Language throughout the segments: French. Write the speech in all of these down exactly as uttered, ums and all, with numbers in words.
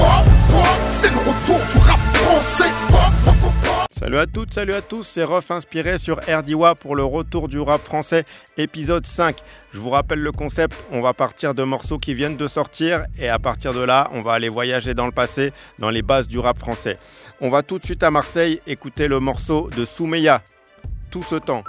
C'est le retour du rap français. Salut à toutes, salut à tous, c'est Ruff inspiré sur Erdiwa pour le retour du rap français, épisode cinq. Je vous rappelle le concept, on va partir de morceaux qui viennent de sortir et à partir de là, on va aller voyager dans le passé, dans les bases du rap français. On va tout de suite à Marseille écouter le morceau de Soumeya, Tout ce temps.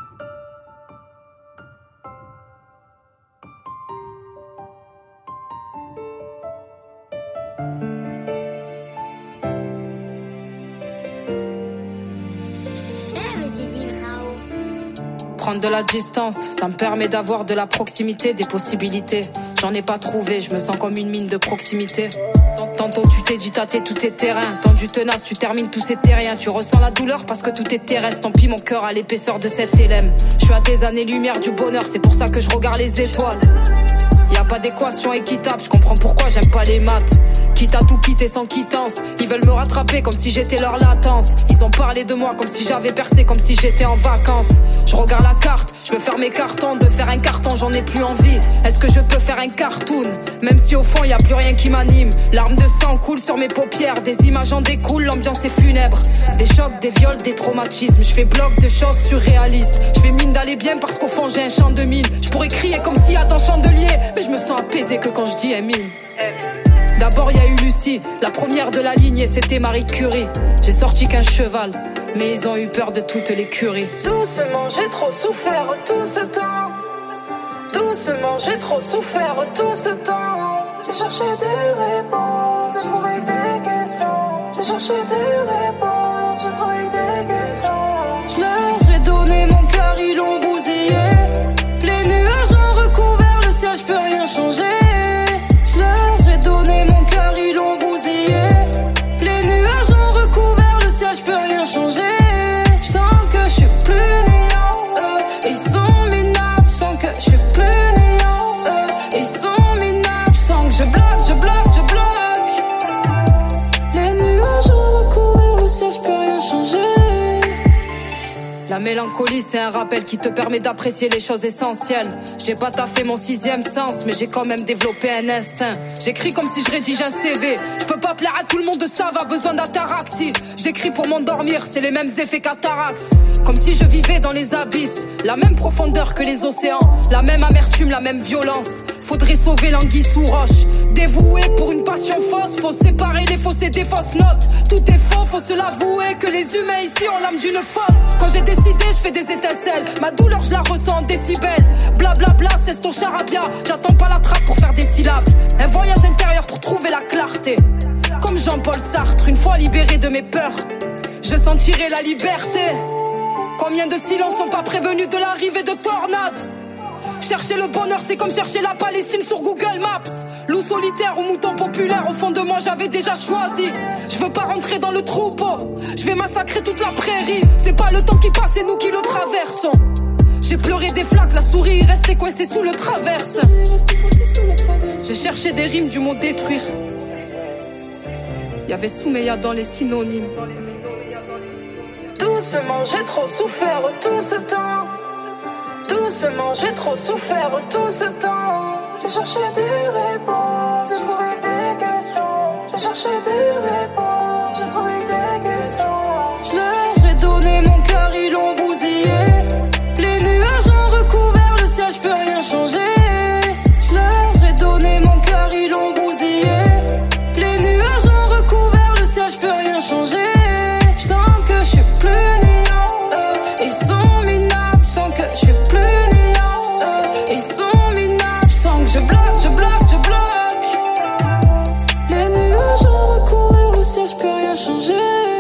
Prendre de la distance, ça me permet d'avoir de la proximité, des possibilités. J'en ai pas trouvé, je me sens comme une mine de proximité. Tantôt tu t'es dit tâter tous tes terrains, tendu tenace, tu termines tous ces terriens. Tu ressens la douleur parce que tout est terrestre. Tant pis mon cœur à l'épaisseur de cette L M. Je suis à des années-lumière du bonheur, c'est pour ça que je regarde les étoiles. Y'a pas d'équation équitable, je comprends pourquoi j'aime pas les maths. Quitte à tout quitter sans quittance, ils veulent me rattraper comme si j'étais leur latence. Ils ont parlé de moi comme si j'avais percé, comme si j'étais en vacances. Je regarde la carte, je veux faire mes cartons. De faire un carton, j'en ai plus envie. Est-ce que je peux faire un cartoon? Même si au fond y a plus rien qui m'anime. Larmes de sang coulent sur mes paupières, des images en découlent, l'ambiance est funèbre. Des chocs, des viols, des traumatismes. Je fais bloc de choses surréalistes. Je fais mine d'aller bien parce qu'au fond j'ai un champ de mine. Je pourrais crier comme s'il y a tant chandelier, mais je me sens apaisé que quand je dis Emine. D'abord y a eu Lucie, la première de la lignée, c'était Marie Curie. J'ai sorti qu'un cheval, mais ils ont eu peur de toutes les curies. Doucement, j'ai trop souffert tout ce temps. Doucement, j'ai trop souffert tout ce temps. J'ai cherché des réponses, j'ai trouvé que des questions. J'ai cherché des réponses, j'ai trouvé que des questions. Je leur ai donné mon cœur, ils l'ont bousillé. Les nuages ont recouvert le ciel, je peux rien changer. La mélancolie, c'est un rappel qui te permet d'apprécier les choses essentielles. J'ai pas taffé mon sixième sens, mais j'ai quand même développé un instinct. J'écris comme si je rédige un C V. Je peux pas plaire à tout le monde, ça va, besoin d'ataraxie. J'écris pour m'endormir, c'est les mêmes effets qu'Atarax. Comme si je vivais dans les abysses, la même profondeur que les océans, la même amertume, la même violence. Faudrait sauver l'anguille sous roche. Dévoué pour une passion fausse, faut séparer les fausses et des fausses notes. Tout est faux, faut se l'avouer que les humains ici ont l'âme d'une fosse. Quand j'ai décidé, je fais des étincelles. Ma douleur, je la ressens en décibels. Blablabla, bla, bla, c'est ton charabia. J'attends pas la trappe pour faire des syllabes. Un voyage intérieur pour trouver la clarté. Comme Jean-Paul Sartre, une fois libéré de mes peurs, je sentirai la liberté. Combien de silences sont pas prévenus de l'arrivée de tornades? Chercher le bonheur, c'est comme chercher la Palestine sur Google Maps. Loup solitaire ou mouton populaire, au fond de moi j'avais déjà choisi. Je veux pas rentrer dans le troupeau, je vais massacrer toute la prairie. C'est pas le temps qui passe, c'est nous qui le traversons. J'ai pleuré des flaques, la souris restait coincée sous le traverse. J'ai cherché des rimes du mot détruire. Y'avait Soumeya dans les synonymes. Doucement, j'ai trop souffert tout ce temps. Doucement, j'ai trop souffert tout ce temps. J'ai cherché des réponses, j'ai trouvé des questions. J'ai cherché des réponses, j'ai trouvé des questions. Je leur ai donné mon cœur, ils l'ont bousillé. Les nuages ont recouvert le ciel, je peux rien changer. Je leur ai donné mon cœur, ils l'ont bousillé. Les nuages ont recouvert le ciel, je peux rien changer. Je sens que je suis plus néant, euh, ils sont minables, sans que je suis plus néant, euh, ils sont minables, sans que je bloque, je bloque, je bloque. Les nuages ont recouvert le ciel, je peux rien changer.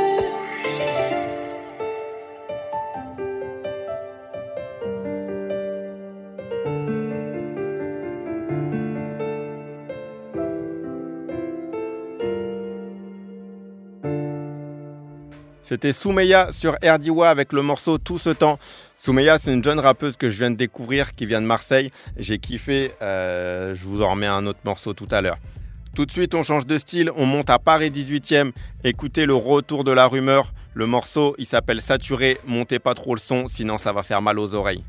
C'était Soumeya sur Erdiwa avec le morceau Tout ce temps. Soumeya, c'est une jeune rappeuse que je viens de découvrir qui vient de Marseille. J'ai kiffé, euh, je vous en remets un autre morceau tout à l'heure. Tout de suite, on change de style, on monte à Paris dix-huitième. Écoutez le retour de la rumeur. Le morceau, il s'appelle Saturé. Montez pas trop le son, sinon ça va faire mal aux oreilles.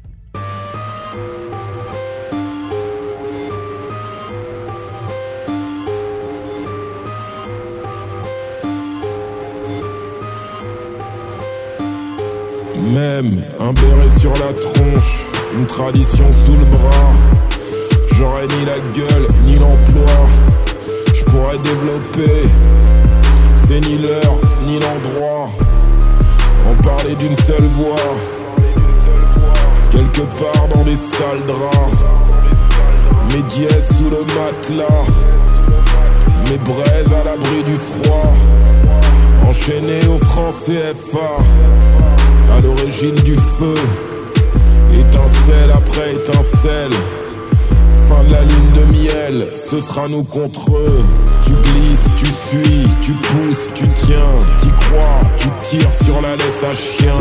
Même un béret sur la tronche, une tradition sous le bras. J'aurais ni la gueule, ni l'emploi. Je pourrais développer, c'est ni l'heure, ni l'endroit. On parlait d'une seule voix, quelque part dans des sales draps. Mes dièses sous le matelas, mes braises à l'abri du froid. Enchaîné au franc C F A, à l'origine du feu. Étincelle après étincelle, fin de la lune de miel, ce sera nous contre eux. Tu glisses, tu fuis, tu pousses, tu tiens, t'y crois, tu tires sur la laisse à chien.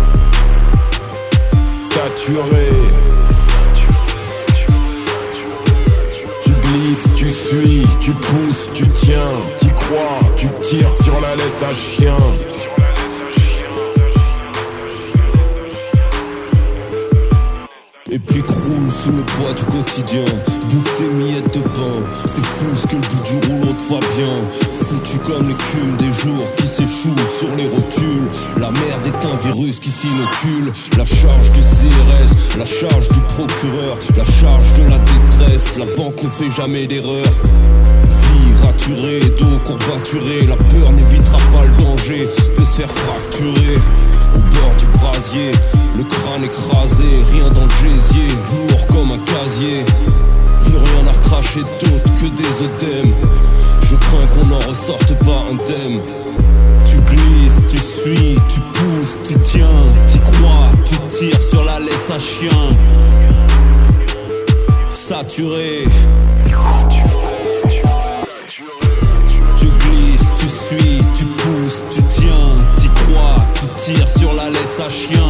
Saturé. Tu glisses, tu suis, tu pousses, tu tiens, t'y crois, tu tires sur la laisse à chien. Et puis croule sous le poids du quotidien, bouffe tes miettes de pain. C'est fou ce que le bout du rouleau te va bien. Foutu comme l'écume des jours qui s'échouent sur les rotules. La merde est un virus qui s'inocule. La charge du C R S, la charge du procureur, la charge de la détresse. La banque ne fait jamais d'erreur. Vie raturée, dos courbaturé. La peur n'évitera pas le danger de se faire fracturer. Au bord du brasier, le crâne écrasé, rien dans le gésier, lourd comme un casier. Plus rien à recracher d'autre que des œdèmes. Je crains qu'on n'en ressorte pas indemne. Tu glisses, tu suis, tu pousses, tu tiens, t'y crois, tu tires sur la laisse à chien. Saturé. Tu glisses, tu suis, tu pousses, tu tiens, t'y crois, tu tires sur la laisse à chien.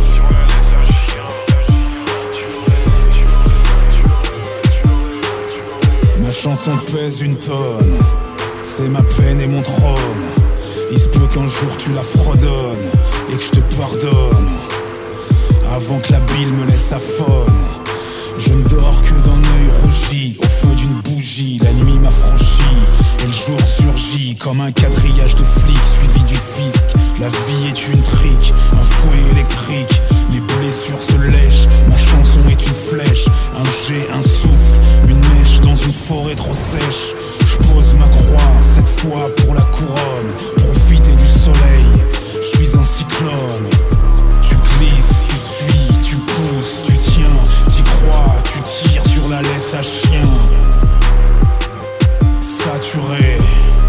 Ma chanson pèse une tonne, c'est ma peine et mon trône. Il se peut qu'un jour tu la fredonnes et que je te pardonne, avant que la bile me laisse aphone. Je ne dors que d'un œil rougi, au feu d'une bougie. La nuit m'a franchi et le jour surgit comme un quadrillage de flics suivi du fisc. La vie est une trique, un fouet électrique. Mes blessures se lèchent, ma chanson est une flèche. Un jet, un souffle, une mèche dans une forêt trop sèche. Je pose ma croix, cette fois pour la couronne. Profiter du soleil, je suis un cyclone. Tu glisses, tu suis, tu pousses, tu tiens, t'y crois, tu tires sur la laisse à chien. Saturé.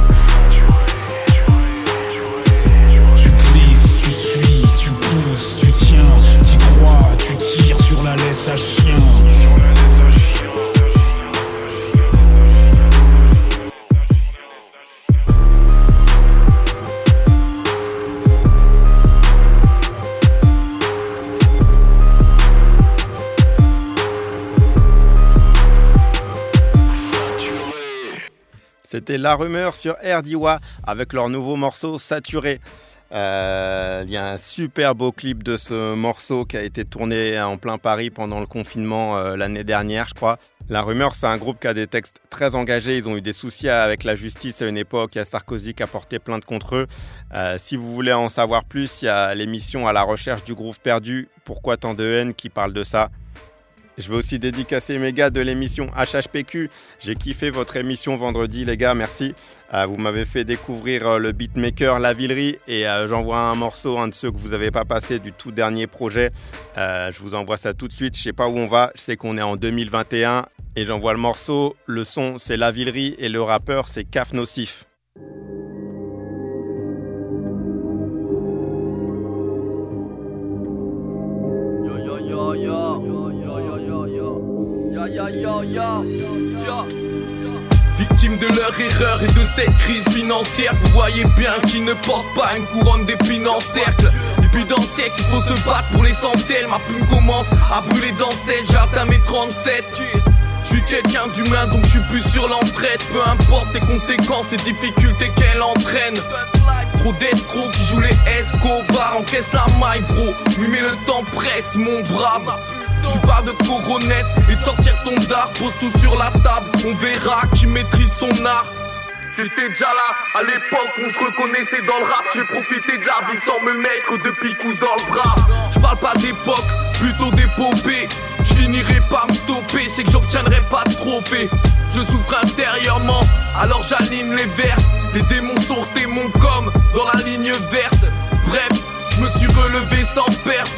Tu glisses, tu suis, tu pousses, tu tiens, t'y crois, tu tires sur la laisse à chien. C'était La Rumeur sur R D W A avec leur nouveau morceau Saturé. Euh, il y a un super beau clip de ce morceau qui a été tourné en plein Paris pendant le confinement euh, l'année dernière, je crois. La Rumeur, c'est un groupe qui a des textes très engagés. Ils ont eu des soucis avec la justice à une époque. Il y a Sarkozy qui a porté plainte contre eux. Euh, si vous voulez en savoir plus, il y a l'émission À la recherche du groove perdu. Pourquoi tant de haine qui parle de ça. Je veux aussi dédicacer mes gars de l'émission H H P Q. J'ai kiffé votre émission vendredi, les gars, merci. Euh, vous m'avez fait découvrir euh, le beatmaker La Villerie et euh, j'envoie un morceau, un de ceux que vous n'avez pas passé du tout dernier projet. Euh, je vous envoie ça tout de suite. Je sais pas où on va. Je sais qu'on est en deux mille vingt et un et j'envoie le morceau. Le son, c'est La Villerie et le rappeur, c'est Caf Nocif. Yo yo yo yo yo yo yo yo yo yo yo yo yo. Victime de leur erreur et de cette crise financière, vous voyez bien qu'ils ne portent pas une couronne d'épines en cercle. Depuis d'un siècle, il faut se battre pour l'essentiel. Ma plume commence à brûler dans celle, j'ai atteint mes trente-sept. Je suis quelqu'un d'humain donc je suis plus sur l'entraide. Peu importe les conséquences et difficultés qu'elle entraîne. Trop d'escrocs qui jouent les Escobar, encaisse la maille bro. Oui mais le temps presse mon brave. Tu parles de coronesse et de sortir ton dard. Pose tout sur la table, on verra qui maîtrise son art. J'étais déjà là, à l'époque on se reconnaissait dans le rap. J'ai profité de la vie sans me mettre de picous dans le bras. J'parle pas d'époque, plutôt d'épopée. J'finirai par me stopper, c'est que j'obtiendrai pas de trophée. Je souffre intérieurement, alors j'aligne les verres. Les démons sont mon com dans la ligne verte. Bref, je me suis relevé sans perte,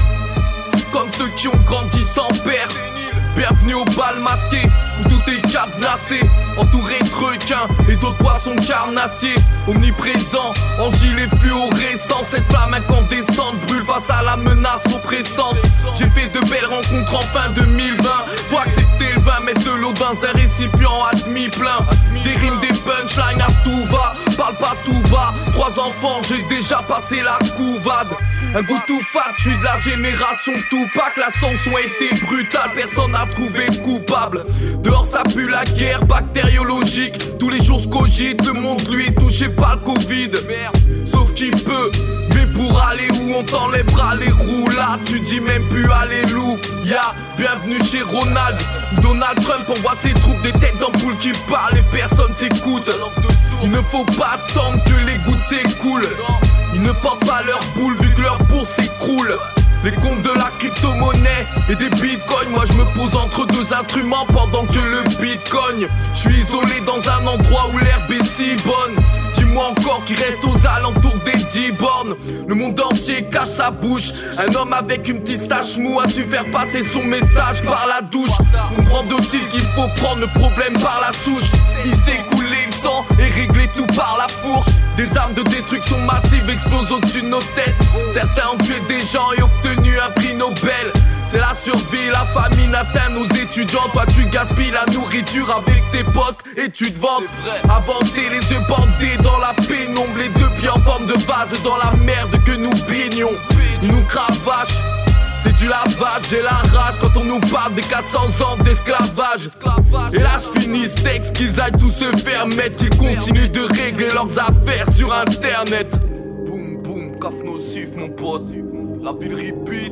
comme ceux qui ont grandi sans père. Bienvenue au bal masqué, où tout est cadenassé, entouré de requins et d'autres poissons carnassiers. Omniprésent, en gilet fluorescent, cette flamme incandescente brûle face à la menace oppressante. J'ai fait de belles rencontres en fin deux mille vingt. Faut accepter le vin, mettre de l'eau dans un récipient à demi plein. Des rimes, des punchlines à tout va, parle pas tout bas. Trois enfants, j'ai déjà passé la couvade. Un goût tout fat, je suis de la génération Tupac. L'ascension a été brutale, personne n'a trouvé le coupable. Dehors ça pue la guerre bactériologique. Tous les jours je cogite, le monde lui est touché par le Covid. Sauf qui peut, mais pour aller où on t'enlèvera les roues. Là tu dis même plus alléluia. Bienvenue chez Ronald. Donald Trump envoie ses troupes, des têtes d'ampoule qui parlent et personne s'écoute. Il ne faut pas attendre que les gouttes s'écoulent. Ils ne portent pas leur boule vu que leur bourse s'écroule. Les comptes de la crypto-monnaie et des bitcoins. Moi je me pose entre deux instruments pendant que le bitcoin. Je suis isolé dans un endroit où l'herbe est si bonne. Dis-moi encore qui reste aux alentours des dix bornes. Le monde entier cache sa bouche. Un homme avec une petite stache mou a su faire passer son message par la douche. Comprendre-t-il qu'il faut prendre le problème par la souche. Il s'est coulé le sang et réglé tout par la fourche. Des armes de destruction massive explosent au-dessus de nos têtes. Certains ont tué des gens et obtenu un prix Nobel. C'est la survie, la famine atteint nos étudiants. Toi tu gaspilles la nourriture avec tes potes et tu te vantes. Avancer les yeux bandés dans la pénombre, les deux pieds en forme de vase dans la merde que nous baignons. Ils nous cravachent, c'est du lavage, j'ai la rage quand on nous parle des quatre cents ans d'esclavage. Et là je finis ce texte, qu'ils aillent tous se faire mettre. Ils continuent de régler leurs affaires sur internet. Boum boum, caf nocif mon pote. La ville repeat,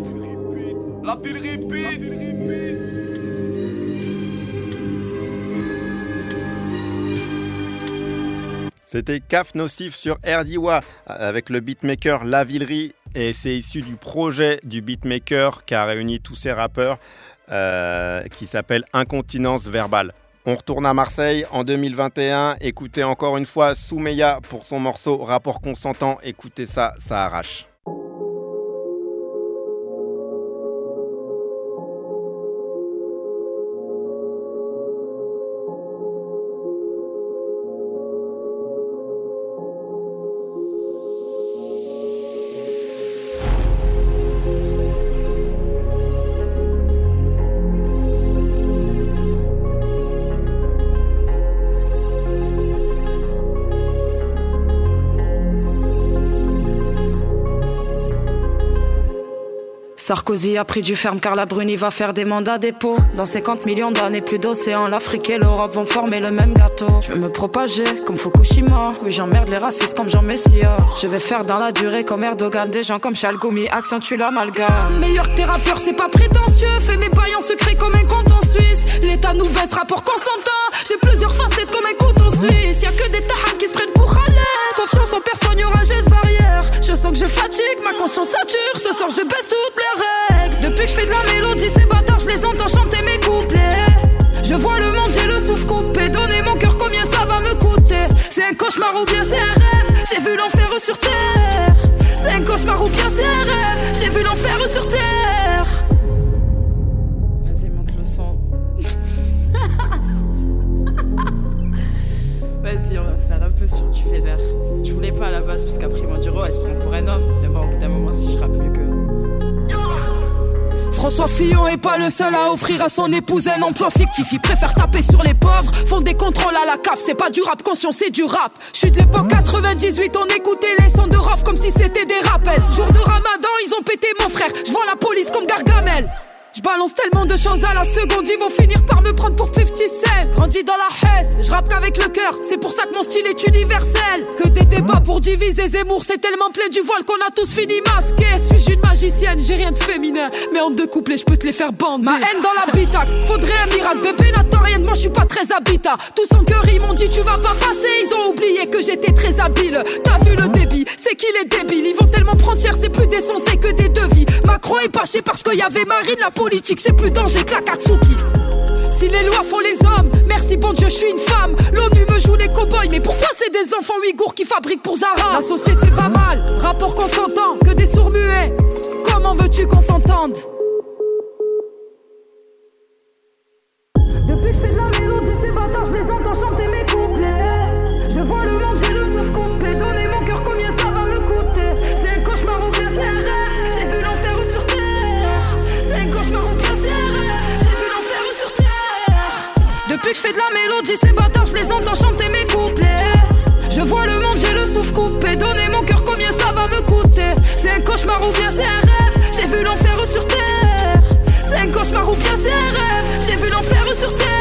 la ville repeat. C'était Caf Nocif sur Erdiwa avec le beatmaker La Villerie. Et c'est issu du projet du beatmaker qui a réuni tous ces rappeurs euh, qui s'appelle Incontinence Verbale. On retourne à Marseille en deux mille vingt et un. Écoutez encore une fois Soumeya pour son morceau Rapport consentant. Écoutez ça, ça arrache. Sarkozy a pris du ferme car la Bruni va faire des mandats dépôt. Dans cinquante millions d'années, plus d'océans, l'Afrique et l'Europe vont former le même gâteau. Je vais me propager comme Fukushima. Oui, j'emmerde les racistes comme Jean Messia. Je vais faire dans la durée comme Erdogan. Des gens comme Chalgoumi accentuent l'amalgame. Meilleur que tes rappeurs, c'est pas prétentieux. Fais mes bails en secret comme un compte en Suisse. L'État nous baisse, rapport consentant. J'ai plusieurs facettes comme un couteau suisse. Y'a que des tahams qui se prennent pour Khaled. Confiance en personne, y'aura geste barrière. Je sens que je fatigue, ma conscience sature. Ce soir je baisse toutes les règles. Depuis que je fais de la mélodie, ces bâtards, je les entends chanter mes couplets. Je vois le monde, j'ai le souffle coupé. Donner mon cœur, combien ça va me coûter? C'est un cauchemar ou bien c'est un rêve? J'ai vu l'enfer sur terre. C'est un cauchemar ou bien c'est un rêve? J'ai vu l'enfer sur terre. Vas-y, monte le son. Vas-y, on va faire un peu sur du fédère. Je voulais pas à la base parce qu'après mon duro, elle se prend pour un homme. Mais bon, au bout d'un moment, si je rappe mieux que... François Fillon est pas le seul à offrir à son épouse un emploi fictif. Il préfère taper sur les pauvres, font des contrôles à la C A F. C'est pas du rap conscient, c'est du rap. Je suis de l'époque quatre-vingt-dix-huit, on écoutait les sons de Rof comme si c'était des rappels. Jour de Ramadan, ils ont pété mon frère. Je vois la police comme Gargamel. Je balance tellement de choses à la seconde, ils vont finir par me prendre pour cinquante Cent. Grandi dans la Hesse, je rappe qu'avec le cœur. C'est pour ça que mon style est universel. Que des débats pour diviser Zemmour, c'est tellement plein du voile qu'on a tous fini masqués. Suis-je une magicienne, j'ai rien de féminin. Mais en deux couplets, je peux te les faire bander. Ma haine dans l'habitacle, faudrait un miracle. Bébé n'attend rien de moi, je suis pas très habita. Tous en cœur, ils m'ont dit tu vas pas passer. Ils ont oublié que j'étais très habile. T'as vu le débit, c'est qu'il est débile. Ils vont tellement prendre cher, c'est plus des sons, c'est que des devis. Macron est passé parce qu'il y avait Marine. La politique c'est plus dangereux que la Katsuki. Si les lois font les hommes, merci bon Dieu je suis une femme. L'ONU me joue les cow-boys, mais pourquoi c'est des enfants ouïghours qui fabriquent pour Zara? La société va mal, rapport consentant, que des sourds muets. Comment veux-tu qu'on s'entende? Depuis que je fais de la mélodie, ces bâtards, je les entends chanter mes couplets. Je vois le monde, j'ai le souffle coupé. Donnez mon cœur, combien ça va me coûter? C'est un cauchemar ou bien c'est un rêve? J'ai vu l'enfer sur terre. C'est un cauchemar ou bien c'est un rêve? J'ai vu l'enfer sur terre. Depuis que je fais de la mélodie, ces bâtards, je les entends chanter mes couplets. Je vois le monde, j'ai le souffle coupé. Donnez mon cœur, combien ça va me coûter? C'est un cauchemar ou bien c'est un rêve? J'ai vu l'enfer sur terre. C'est un cauchemar ou bien c'est un rêve? J'ai vu l'enfer sur terre.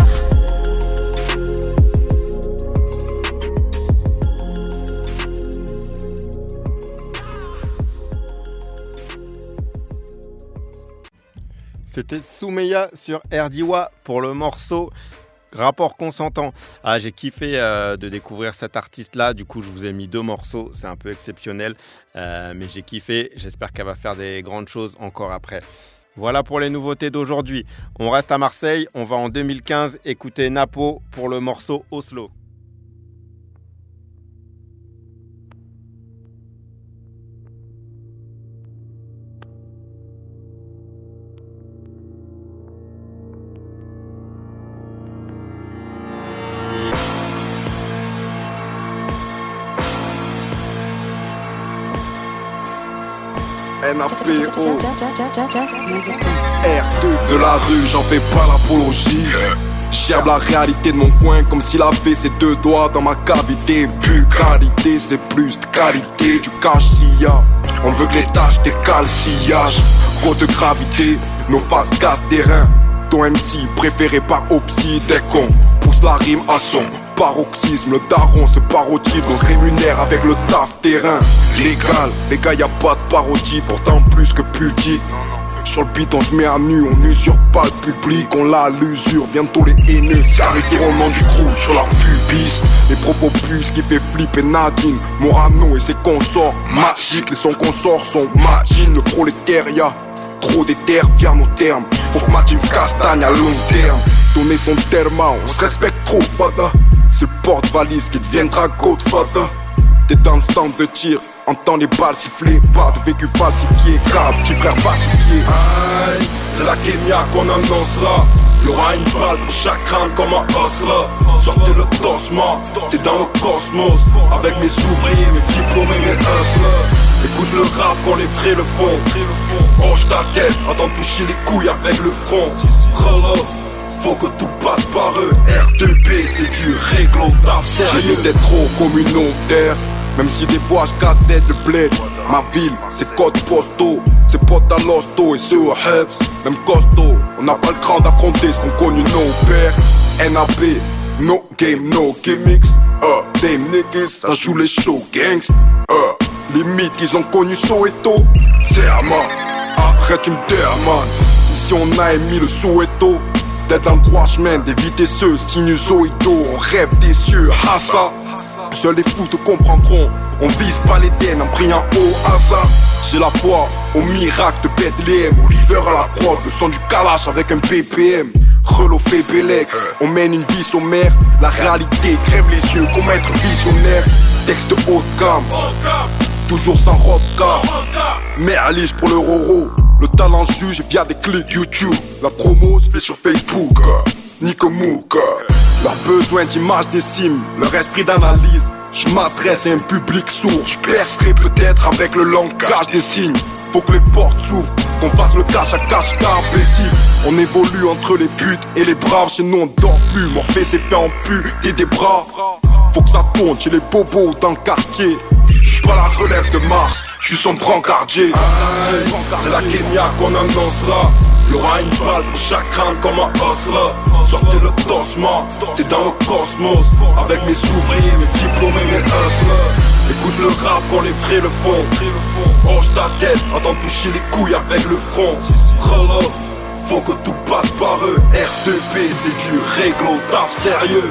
C'était Soumeya sur Erdiwa pour le morceau Rapport consentant. Ah, j'ai kiffé euh, de découvrir cet artiste-là. Du coup, je vous ai mis deux morceaux. C'est un peu exceptionnel, euh, mais j'ai kiffé. J'espère qu'elle va faire des grandes choses encore après. Voilà pour les nouveautés d'aujourd'hui. On reste à Marseille. On va en deux mille quinze écouter Napo pour le morceau Oslo. N A P O R deux de la rue, j'en fais pas l'apologie. J'herbe la réalité de mon coin comme s'il avait ses deux doigts dans ma cavité. Plus qualité, c'est plus de qualité. Du cachilla, on veut que les tâches décalent sillage. Cause de gravité, nos faces cassent terrain. Ton M C préféré par Opsy, dès qu'on pousse la rime à son paroxysme. Le daron se parodie, on se rémunère avec le taf terrain. Légal, les gars y'a pas de parodie, pourtant plus que pudique. Sur le beat on se met à nu, on n'usurpe pas le public, on l'a à l'usure. Bientôt les haineux s'arrêteront au nom du crew sur leur pubis. Les propos puces qui fait flipper Nadine, Morano et ses consorts magiques. Les sons consorts sont magines, le prolétariat trop déter via nos termes. Faut que Matine castagne à long terme. Donner son terme, on se respecte trop, fada. C'est le porte-valise qui deviendra Godfather. T'es dans le stand de tir, entends les balles siffler. Pas de vécu falsifié, car petit frère pacifié. Aïe, c'est la Kenya qu'on annonce là. Y'aura une balle pour chaque crâne comme un os là. Sortez le tossement, t'es dans le cosmos. Avec mes ouvriers, mes diplômés, mes hustlers. Écoute le rap quand les frais le font. Hoche ta tête, attends toucher les couilles avec le front. Relove, faut que tout passe par eux. R deux B, c'est du réglo d'affaires. J'ai mieux d'être trop communautaire. Même si des fois je casse tête le bled. Ma ville, c'est code postaux. C'est potes à l'hosto et ceux au Hebs. Même costaud, on n'a pas le cran d'affronter ce qu'ont connu nos pères. N A B, no game, no gimmicks. Uh, damn niggas, ça joue les show gangs. Uh, limite, ils ont connu Soweto. Serment, arrête tu me man. Ici on a émis le Soweto. D'être dans le droit chemin, d'éviter ceux sinusoïdaux. On rêve des cieux, Hassa. Seuls les fous te comprendront. On vise pas l'Éden en priant au hasard. J'ai la foi au miracle de Bethléem. Oliver à la prod, le son du Kalash avec un B P M. Relo fait Bélec, on mène une vie sommaire. La réalité crève les yeux comme être visionnaire. Texte haut de gamme, toujours sans rodka. Merliche pour le roro. Le talent se juge via des clics YouTube. La promo se fait sur Facebook. Nico Mouk. Leur besoin d'image décime leur esprit d'analyse. Je m'adresse à un public sourd. Je percerai peut-être avec le langage des signes. Faut que les portes s'ouvrent, qu'on fasse le cache à cache imbécile. On évolue entre les buts et les braves. Chez nous on dort plus, Morphée s'est fait en pu et des bras. Faut que ça tourne chez les bobos dans le quartier. J'suis pas la relève de Mars, j'suis son brancardier. C'est la Kenya qu'on annonce là. Y'aura une balle pour chaque crâne comme un os là. Sortez le tossement, t'es dans le cosmos. Avec mes ouvriers, mes diplômés, mes hustlers. Écoute le rap quand les frais le font. Hoche ta tête, attends toucher les couilles avec le front. Relove, faut que tout passe par eux. R deux B, c'est du réglo, taf sérieux.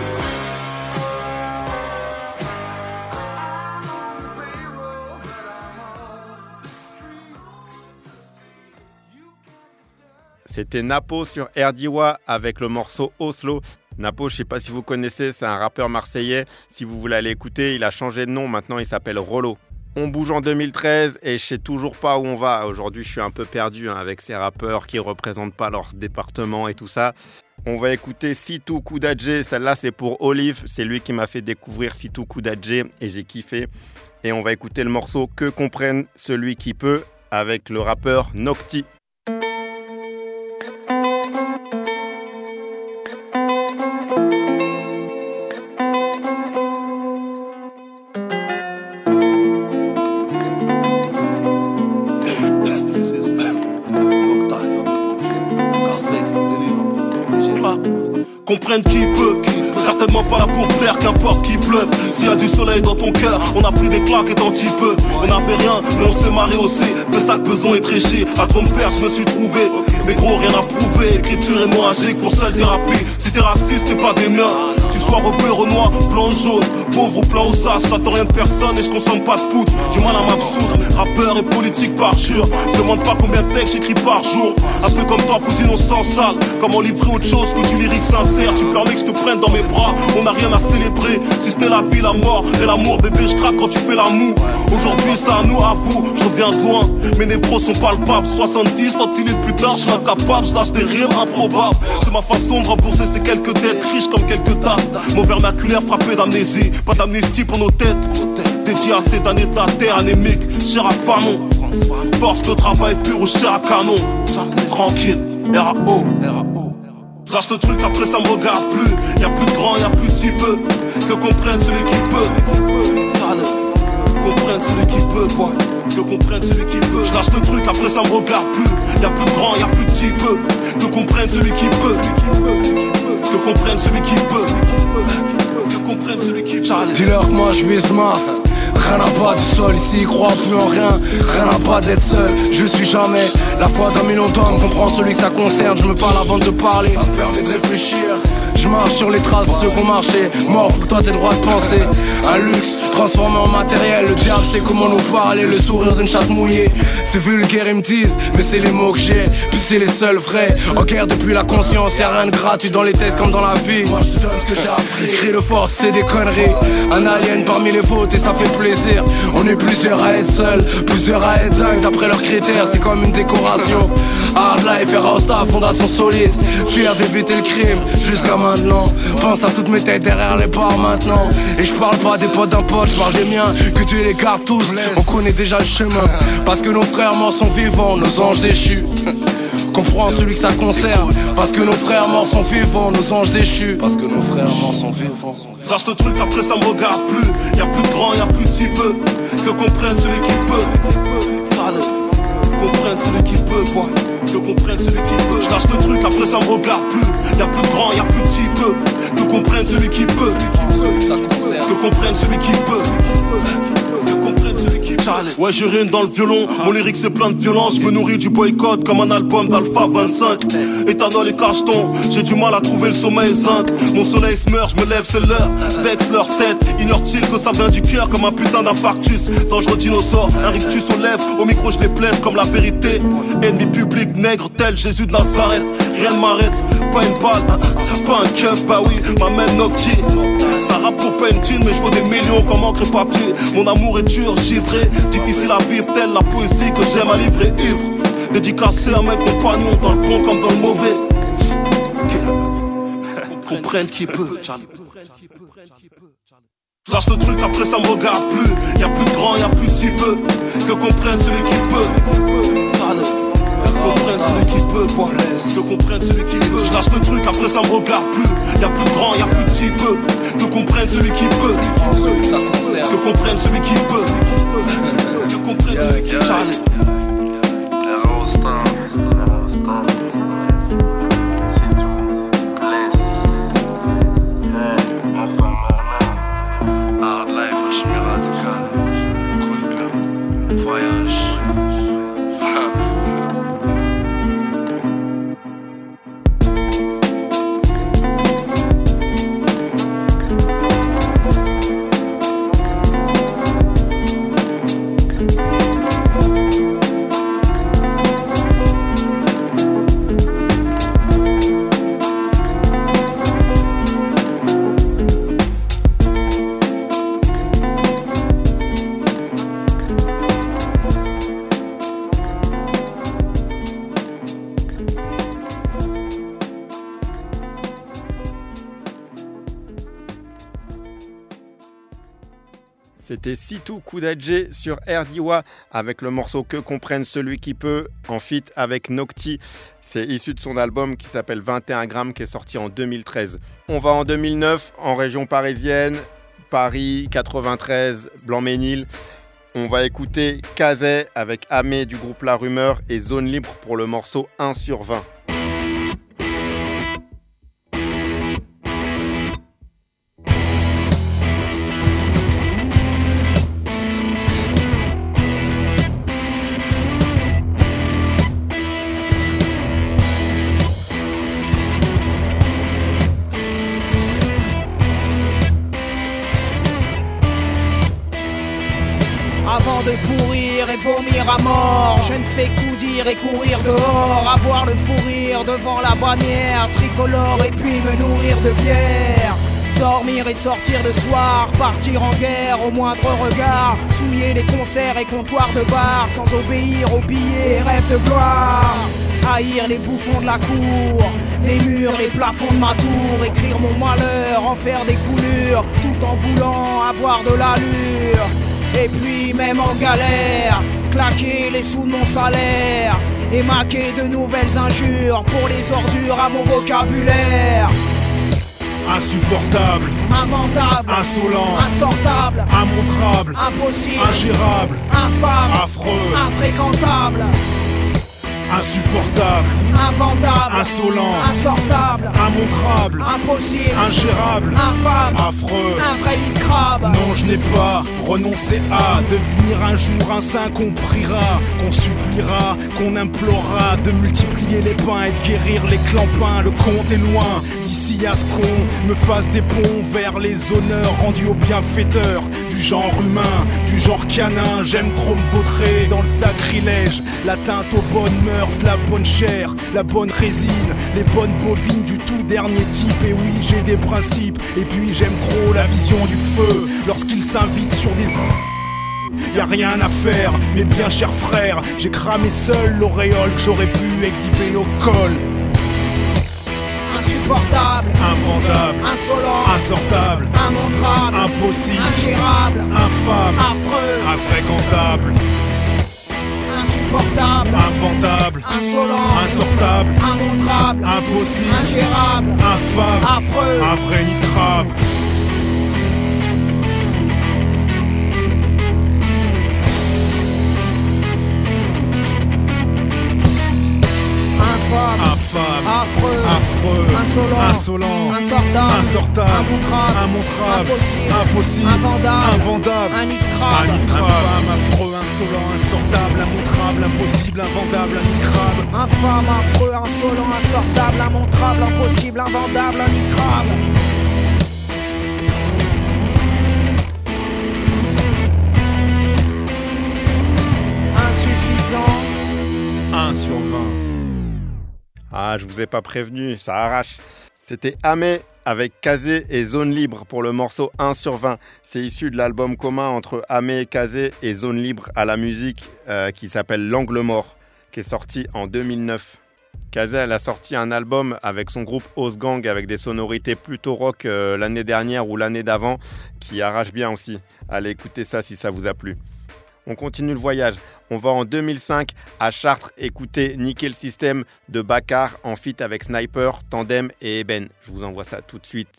C'était Napo sur R D Y avec le morceau Oslo. Napo, je ne sais pas si vous connaissez, c'est un rappeur marseillais. Si vous voulez aller écouter, il a changé de nom, maintenant il s'appelle Rollo. On bouge en deux mille treize et je sais toujours pas où on va. Aujourd'hui, je suis un peu perdu hein, avec ces rappeurs qui représentent pas leur département et tout ça. On va écouter Sitou Kudadje. Celle-là, c'est pour Olive. C'est lui qui m'a fait découvrir Sitou Kudadje et j'ai kiffé. Et on va écouter le morceau Que comprenne celui qui peut avec le rappeur Nocti. Comprenne qui peut, certainement pas là pour plaire, qu'importe qu'il pleuve. S'il y a du soleil dans ton cœur, on a pris des claques et un petit peu. On n'avait rien, mais on s'est marré aussi. De sacs besoin et tréché, à ton père je me suis trouvé. Mais gros, rien à prouver, écriture hémorragique pour seule thérapie. Si t'es raciste, t'es pas des miens. Tu sois rebeu, renoir, blanc, jaune, pauvre ou plein aux as. J'attends rien de personne et je consomme pas de poudre. Du mal à m'absoudre, rappeur et politique par jure. Demande pas combien de textes j'écris par jour. Un peu comme toi, cousine, on s'en sale. Comment livrer autre chose que du lyrique sincère. Tu permets que je te prenne dans mes bras, on n'a rien à célébrer. Si ce n'est la vie, la mort et l'amour, bébé, je craque quand tu fais l'amour. Aujourd'hui, c'est à nous, à vous, je reviens de loin. Mes névros sont palpables, soixante-dix centilitres plus tard, je suis incapable, je lâche des rimes improbables. C'est ma façon de rembourser ces quelques dettes, riches comme quelques tas. Mon vernaculaire frappé d'amnésie, pas d'amnistie pour nos têtes. Dédié à ces damnés de la terre anémique, cher à Fanon. Force de travail pur ou cher à canon. Tranquille, R A O, R A O. Lâche le truc, après ça me regarde plus. Y'a plus de grand, y'a plus de petit peu. Que comprenne celui qui peut. Comprenne celui qui peut, boy. Que comprenne celui qui peut. Je lâche le truc, après ça me regarde plus. Y'a plus de grand, y'a plus de petit peu. Que comprenne celui qui peut. Que comprenne celui qui peut. Que comprenne celui qui peut. Dis-leur que moi je vise Mars. Rien à pas du sol, ici ils croient plus en rien. Rien à pas d'être seul, je suis jamais la foi d'un million d'hommes, comprends celui que ça concerne. Je me parle avant de parler, ça me permet de réfléchir. Je marche sur les traces de ceux qui ont marché. Mort pour que toi t'aies le droit de penser. Un luxe transformé en matériel. Le diable sait comment nous parler. Le sourire d'une chatte mouillée. C'est vulgaire ils me disent, mais c'est les mots que j'ai. Puis c'est les seuls vrais. En guerre depuis la conscience, y'a rien de gratuit dans les tests comme dans la vie. Moi je te donne ce que j'ai appris. Crie le fort, c'est des conneries. Un alien parmi les fautes et ça fait plaisir. On est plusieurs à être seuls, plusieurs à être dingues. D'après leurs critères, c'est comme une décoration. Hard life et Rasta, fondation solide. Fier d'éviter le crime, jusqu'à maintenant. Pense à toutes mes têtes derrière les barres maintenant. Et je parle pas des potes d'un pote, je parle des miens. Que tu les gardes tous, on connaît déjà le chemin. Parce que nos frères morts sont vivants, nos anges déchus. Comprends celui que ça concerne. Parce que nos frères morts sont vivants, nos anges déchus. Parce que nos frères morts sont vivants. Lâche le truc, après ça me regarde plus. Y'a plus de grand, y'a plus de petit peu. Que comprenne celui qui peut. Comprenne celui qui peut, boy. Que comprenne celui qui peut. Je lâche le truc, après ça me regarde plus. Y'a plus de grand, y'a plus de petit peu. Que comprenne celui qui peut. Que comprenne celui qui peut. Que comprenne celui qui peut. Ouais, je rime dans le violon. Mon lyrique c'est plein de violence. Je me nourris du boycott comme un album d'Alpha vingt-cinq. Éthanol et cacheton, j'ai du mal à trouver le sommeil zinc. Mon soleil se meurt, je me lève, c'est l'heure. Vexe leur tête, ignore-t-il que ça vient du cœur comme un putain d'infarctus. Dangereux dinosaure, un rictus aux lèvres. Au micro je les plaise comme la vérité. Ennemi public, nègre tel Jésus de Nazareth. Rien ne m'arrête, pas une balle, pas un keuf, bah oui, ma main Nocti. Ça rappe pour pas une thune, mais je vaux des millions comme encre et papier. Mon amour est dur, givré, difficile à vivre, telle la poésie que j'aime à livrer ivre. Dédicacé à mes compagnons, dans le bon comme dans le mauvais. Comprenne qui peut. Lâche le truc, après ça me regarde plus. Y'a plus de grand, y'a plus de petit peu. Que comprenne celui qui peut. Que comprenne celui qui peut, boy. Que comprenne celui qui peut. Je lâche le truc, après ça me regarde plus. Y'a plus de grand, y'a plus de petit peu. Que comprenne celui qui peut. Que comprenne celui qui peut. Que comprenne celui qui peut. Hard life, je suis radical. Coup de cœur, voyage. C'était Sitou Koudadje sur Erdiwa avec le morceau Que comprenne celui qui peut en feat avec Nocti. C'est issu de son album qui s'appelle vingt et un grammes qui est sorti en deux mille treize. On va en deux mille neuf en région parisienne, Paris quatre-vingt-treize, Blanc-Ménil. On va écouter Kazé avec Amé du groupe La Rumeur et Zone Libre pour le morceau un sur vingt. Avant de pourrir et vomir à mort, je ne fais que tout dire et courir dehors, avoir le fou rire devant la bannière tricolore et puis me nourrir de bière. Dormir et sortir de soir, partir en guerre au moindre regard, souiller les concerts et comptoirs de bar, sans obéir aux billets et rêves de gloire. Haïr les bouffons de la cour, les murs, les plafonds de ma tour, écrire mon malheur, en faire des coulures, tout en voulant avoir de l'allure. Et puis même en galère, claquer les sous de mon salaire et maquer de nouvelles injures pour les ordures à mon vocabulaire. Insupportable, inventable, insolent, insortable, immontrable, impossible, ingérable, infâme, affreux, infréquentable. Insupportable, inventable, insolent, insortable, immontrable, impossible, ingérable, infâme, affreux, un vrai lit de crabe. Non, je n'ai pas renoncé à devenir un jour un saint qu'on priera, qu'on suppliera, qu'on implorera de multiplier les pains et de guérir les clampins. Le compte est loin, d'ici à ce qu'on me fasse des ponts vers les honneurs rendus aux bienfaiteurs du genre humain, du genre canin. J'aime trop me vautrer dans le sacrilège, l'atteinte aux bonnes mœurs, la bonne chair, la bonne résine, les bonnes bovines du tout dernier type. Et oui, j'ai des principes, et puis j'aime trop la vision du feu lorsqu'il s'invite sur des... Y'a rien à faire, mes bien chers frères, j'ai cramé seul l'auréole que j'aurais pu exhiber au col. Insupportable, invendable, insolent, insortable, immontrable, impossible, ingérable, infâme, affreux, infréquentable. Insupportable, inventable, insolent, insortable, immontrable, impossible, ingérable, infâme, affreux, un vrai nid de crabe. Infâme, affreux, affreux, insolent, insolent, insortable, insortable, immontrable, immontrable, impossible, impossible, invendable, invendable, un nid de crabe, un nid de crabe, infâme, affreux, insolent, insortable, immontrable, impossible, invendable, un nid de crabe, infâme, affreux, insolent, insortable, immontrable, impossible, invendable, un nid de crabe. Insuffisant, un sur vingt. Ah, je vous ai pas prévenu, ça arrache. C'était Amé avec Kazé et Zone Libre pour le morceau un sur vingt. C'est issu de l'album commun entre Amé et Kazé et Zone Libre à la musique euh, qui s'appelle L'Angle Mort, qui est sorti en deux mille neuf. Kazé, elle a sorti un album avec son groupe Osgang avec des sonorités plutôt rock euh, l'année dernière ou l'année d'avant, qui arrache bien aussi. Allez écouter ça si ça vous a plu. On continue le voyage. On va en deux mille cinq à Chartres écouter Nickel System de Bakar en feat avec Sniper, Tandem et Eben. Je vous envoie ça tout de suite.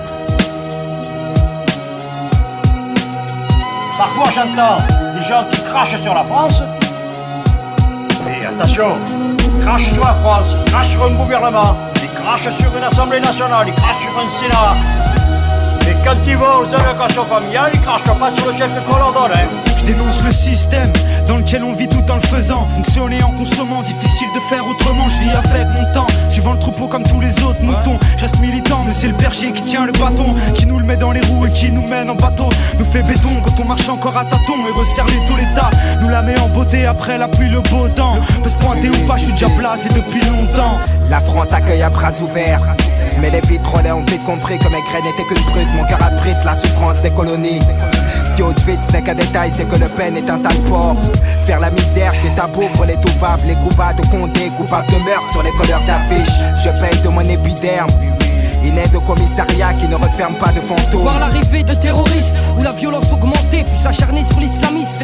Parfois j'entends des gens qui crachent sur la France. Et attention, ils crachent sur la France, ils crachent sur un gouvernement, ils crachent sur une assemblée nationale, ils crachent sur un sénat. Et quand ils vont aux allocations familiales, ils crachent pas sur le chef de colonne, hein. Je dénonce le système dans lequel on vit tout en le faisant. Fonctionner en consommant, difficile de faire autrement. Je vis avec mon temps, suivant le troupeau comme tous les autres moutons. Je reste militant, mais c'est le berger qui tient le bâton, qui nous le met dans les roues et qui nous mène en bateau. Nous fait béton quand on marche encore à tâtons et resserre les taux l'état. Nous la met en beauté après la pluie, le beau temps. Peut se pointer ou pas, je suis déjà blasé depuis longtemps. La France accueille à bras ouverts, mais les vitrolets ont vite compris que mes graines n'étaient qu'une brute. Mon cœur abrite la souffrance des colonies. Si Auschwitz n'est qu'un détail, c'est que Le Pen est un sale porc. Faire la misère, c'est tabou pour les toupables. Les coupables de Condé, coupables de meurtre sur les couleurs d'affiches. Je paye de mon épiderme une aide au commissariat qui ne referme pas de fantômes. Voir l'arrivée de terroristes où la violence augmentée, puis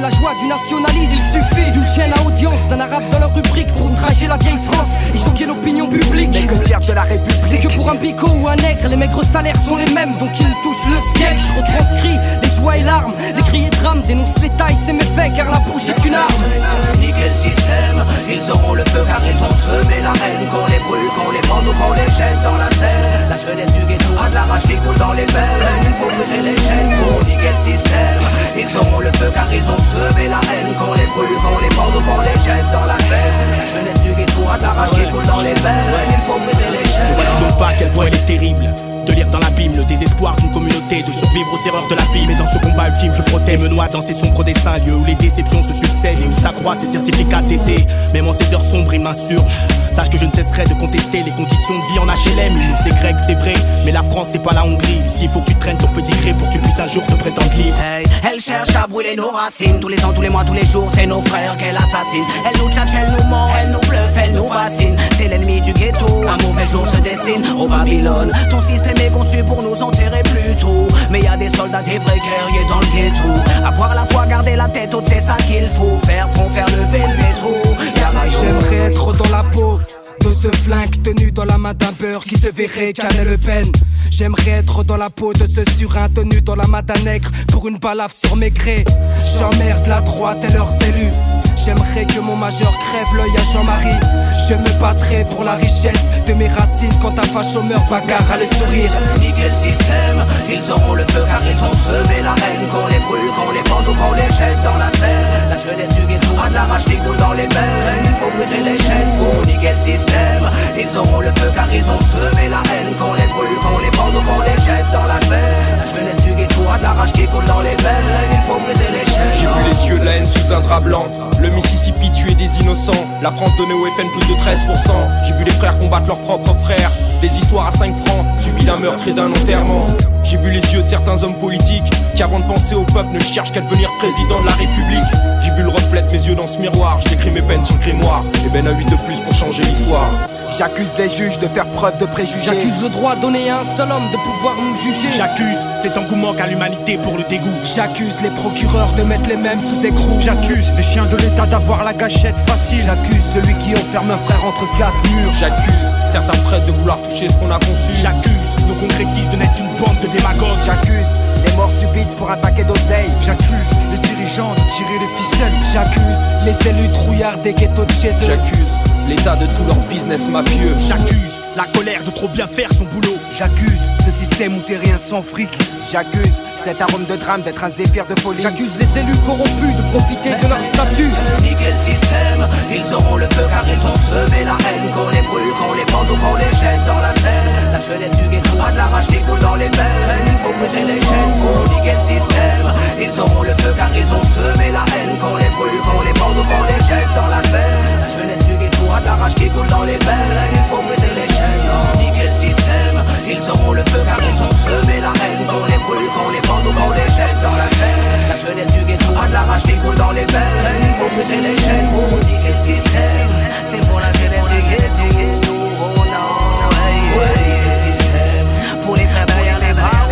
la joie du nationalisme. Il suffit d'une chaîne à audience, d'un arabe dans leur rubrique pour outrager la vieille France et choquer l'opinion publique. Mais que dire de la République? C'est que pour un bico ou un nègre, les maigres salaires sont les mêmes, donc ils touchent le sketch. Je retranscris les joies et larmes, les cris et drames, dénonce les tailles, c'est méfaits car la bouche est une arme. Niquer le système, ils auront le feu car ils ont semé la haine. Qu'on les brûle, qu'on les pende ou qu'on les jette dans la Seine. La jeunesse du ghetto a de la rage qui coule dans les veines. Il faut briser les chaînes pour niquer le système. Ils auront le feu car ils ont semé la haine. Qu'on les brûle, qu'on les pende ou qu'on les jette dans la Seine. La jeunesse du ghetto a de la rage qui coule dans les veines. Il faut briser les chaînes. Ne vois-tu donc pas à quel point elle est terrible de lire dans l'abîme le désespoir d'une communauté, de survivre aux erreurs de la vie. Mais dans ce combat ultime je protège, me noie dans ces sombres dessins, lieux où les déceptions se succèdent et où s'accroissent ces certificats d'essai. Même en ces heures sombres il m'insurge. Sache que je ne cesserai de contester les conditions de vie en H L M. L'île c'est grec, c'est vrai, mais la France c'est pas la Hongrie. Ici il faut que tu traînes ton petit gré pour que tu puisses un jour te prétendre libre. Hey, elle cherche à brûler nos racines. Tous les ans, tous les mois, tous les jours, c'est nos frères qu'elle assassine. Elle nous tchatche, elle nous ment, elle nous bluffe, elle nous bassine. C'est l'ennemi du ghetto, un mauvais jour se dessine au Babylone. Ton système est conçu pour nous enterrer plus tôt. Mais y a des soldats, des vrais guerriers dans le ghetto. Avoir la foi, garder la tête haute, c'est ça qu'il faut. Faire front, faire lever le métro. J'aimerais être dans la peau de ce flingue tenu dans la main d'un beurre qui se verrait canner Le Pen. J'aimerais être dans la peau de ce surin tenu dans la main d'un nègre pour une balafre sur mes grès. J'emmerde la droite et leurs élus. J'aimerais que mon majeur crève l'œil à Jean-Marie. Je me battrai pour la richesse de mes racines quand ta facho meurt, bagarre à les sourire. Niquer le système, ils auront le feu car ils ont semé la haine. Qu'on les brûle, qu'on les pende ou qu'on les jette dans la Seine. La jeunesse du ghetto a de la rage qui coule dans les veines. Il faut briser les chaînes pour niquer le système. Ils auront le feu car ils ont semé la haine. Qu'on les brûle, qu'on les pende ou qu'on les jette dans la Seine. La jeunesse du ghetto a de la rage qui coule dans les veines. Il faut briser les chaînes. J'ai vu les yeux de la haine sous un drap blanc. Le Mississippi tuer des innocents. La France donnait au F N plus de treize pour cent. J'ai vu les frères combattre leurs propres frères. Des histoires à cinq francs, suivi d'un meurtre et d'un enterrement. J'ai vu les yeux de certains hommes politiques qui avant de penser au peuple ne cherchent qu'à devenir président de la République. J'ai vu le reflet de mes yeux dans ce miroir. J'écris mes peines sur le grimoire. Et ben à huit de plus pour changer l'histoire. J'accuse les juges de faire preuve de préjugés. J'accuse le droit donné à un seul homme de pouvoir nous juger. J'accuse cet engouement qu'a l'humanité pour le dégoût. J'accuse les procureurs de mettre les mêmes sous écrou. J'accuse les chiens de l'État d'avoir la gâchette facile. J'accuse celui qui enferme un frère entre quatre murs. J'accuse certains prêtres de vouloir toucher ce qu'on a conçu. J'accuse nos concrétistes de n'être qu'une bande de démagogues. J'accuse les morts subites pour un paquet d'oseille. J'accuse les dirigeants de tirer les ficelles. J'accuse les élus trouillards des ghettos de chez eux. J'accuse l'état de tout leur business mafieux. J'accuse la colère de trop bien faire son boulot. J'accuse ce système où t'es rien sans fric. J'accuse cet arôme de drame d'être un zéphyr de folie. J'accuse les élus corrompus de profiter de leur statut. Niquer le système, ils auront le feu car ils ont semé la haine. Qu'on les brûle, qu'on les pende ou qu'on les jette dans la Seine. La jeunesse du ghetto a de la rage qui coule dans les veines. Il faut briser les chaînes pour niquer le système. Ils auront le feu car ils ont semé la haine. Qu'on les brûle, qu'on les pende ou qu'on les jette dans la Seine. La jeunesse du ghetto a de la rage qui coule dans les veines. Il faut briser les chaînes, niquer le système. Ils auront le feu car ils ont semé la haine. Qu'on les brûle, qu'on les pende ou qu'on les jette dans la Seine. La jeunesse du ghetto a de la rage qui coule dans les veines. Il faut briser les chaînes pour niquer le système. C'est pour la jeunesse du ghetto. Oh non, hey, hey, le système. Pour les frères derrière les bras.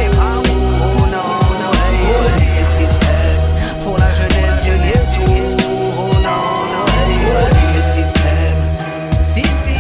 Oh non, hey, hey, le système. Pour la jeunesse du ghetto. Oh non, hey, hey, le système. Si, si,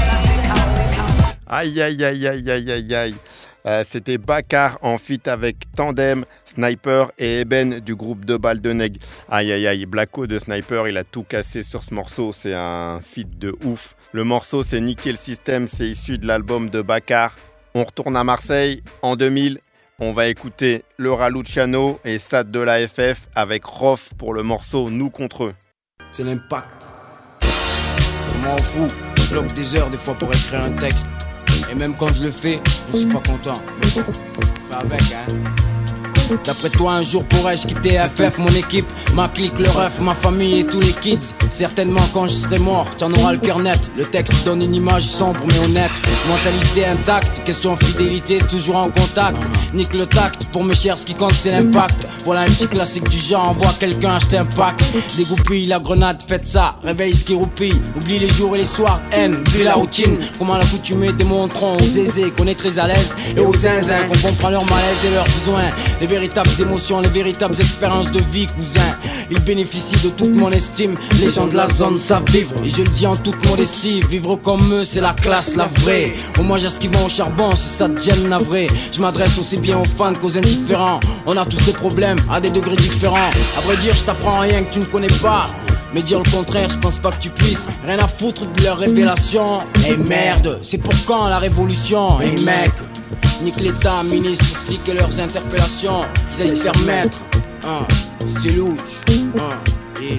Aïe, aïe, aïe, aïe, aïe, aïe, aïe. Euh, C'était Bakar en feat avec Tandem, Sniper et Eben du groupe Deux Balles de Nègre. Aïe, aïe, aïe. Blacko de Sniper, il a tout cassé sur ce morceau. C'est un feat de ouf. Le morceau, c'est Niquer le système. C'est issu de l'album de Bakar. On retourne à Marseille en deux mille. On va écouter Laura Luciano et Sad de la F F avec Rof pour le morceau Nous contre eux. C'est l'impact. Je m'en fous. Je bloque des heures des fois pour écrire un texte. Et même quand je le fais, je suis pas content. Mais bon, fais avec, hein. D'après toi, un jour pourrais-je quitter F F, mon équipe, ma clique, le ref, ma famille et tous les kids. Certainement quand je serai mort, t'en auras le cœur net. Le texte donne une image sombre mais honnête. Mentalité intacte, question fidélité, toujours en contact. Nique le tact, pour mes chers ce qui compte c'est l'impact. Voilà un petit classique du genre, envoie quelqu'un acheter un pack. Dégoupille la grenade, faites ça, réveille ce qui roupille. Oublie les jours et les soirs, haine, oublie la routine. Comment l'accoutumée démontrons aux aisés qu'on est très à l'aise. Et aux zinzins qu'on comprend leur malaise et leurs besoins. Les véritables émotions, les véritables expériences de vie, cousin. Ils bénéficient de toute mon estime. Les gens de la zone savent vivre, et je le dis en toute modestie. Vivre comme eux, c'est la classe, la vraie. Au moins j'ai ce qu'ils vont au charbon, si ça te gêne navré. Je m'adresse aussi bien aux fans qu'aux indifférents. On a tous des problèmes, à des degrés différents. À vrai dire, je t'apprends rien que tu ne connais pas. Mais dire le contraire, je pense pas que tu puisses. Rien à foutre de leurs révélations. Et hey merde, c'est pour quand la révolution? Et hey mec, nique l'état, ministre, flics et leurs interpellations. Ils aillent se faire mettre. Hein, c'est louche. Hein, et...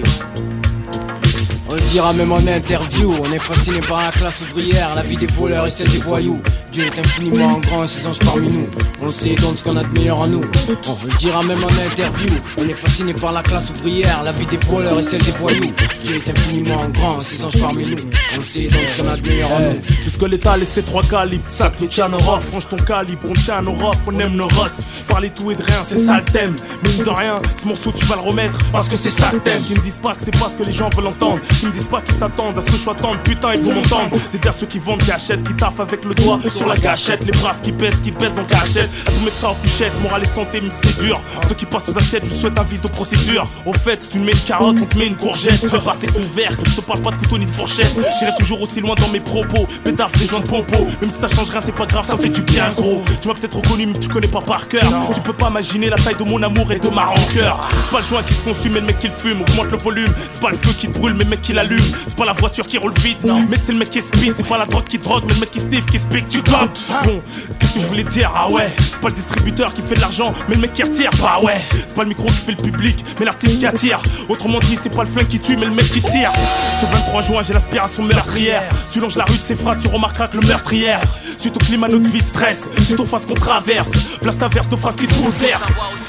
On le dira même en interview. On est fasciné par la classe ouvrière, la vie des voleurs et celle des voyous. Dieu est infiniment grand et ses anges parmi nous. On sait donc ce qu'on a de meilleur en nous. On le dira même en interview. On est fasciné par la classe ouvrière, la vie des voleurs et celle des voyous. Dieu est infiniment grand et ses anges parmi nous. On sait donc ce qu'on a de meilleur en nous. Puisque l'État a laissé trois calibres, sac le Tchanorov, franche ton calibre, on tient nos rofs, on aime nos rosses. Parler tout et de rien, c'est ça le thème. Mine de rien, ce morceau tu vas le remettre parce que c'est ça le thème. Qui me disent pas que c'est pas ce que les gens veulent entendre. Qui me disent pas qu'ils s'attendent à ce que je sois tendre, putain ils vont m'entendre. C'est-à-dire ceux qui vendent, qui achètent, qui taffent avec le doigt sur la gâchette. Les braves qui pèsent, qui baissent en cachette. À tous mes frères en couchette, morale et santé, mais c'est dur. Ceux qui passent aux assiettes, je souhaite un vice de procédure. Au fait, si tu me mets une carotte, on te met une courgette. Prépare tes couvercles, je te parle pas de couteau ni de fourchette. J'irai toujours aussi loin dans mes propos. Pédaf, des gens de popo. Même si ça change rien, c'est pas grave, ça fait du bien gros. Tu m'as peut-être reconnu, mais tu connais pas par cœur. Tu peux pas imaginer la taille de mon amour et de ma rancœur. C'est pas le joint qui se consume, mais le mec qui le fume. Augmente le volume. C'est pas le feu qui te brûle, mais le mec qui l'allume. C'est pas la voiture qui roule vite, mais c'est le mec qui speed. C'est pas la drogue qui drogue, mais le mec qui sniff, qui speak, tu gobes. Bon, qu'est-ce que je voulais dire? Ah ouais, c'est pas le distributeur qui fait de l'argent, mais le mec qui retire. Bah ouais, c'est pas le micro qui fait le public, mais l'artiste qui attire. Autrement dit, c'est pas le flingue qui tue, mais le mec qui tire. Ce vingt-trois juin, j'ai l'aspiration meurtrière. Tu longes la rue de ses phrases, tu remarqueras que le meurtrière. Suite au climat, notre vie stress. Suite aux phases qu'on traverse, place ta verse de phrases qui te bouleversent.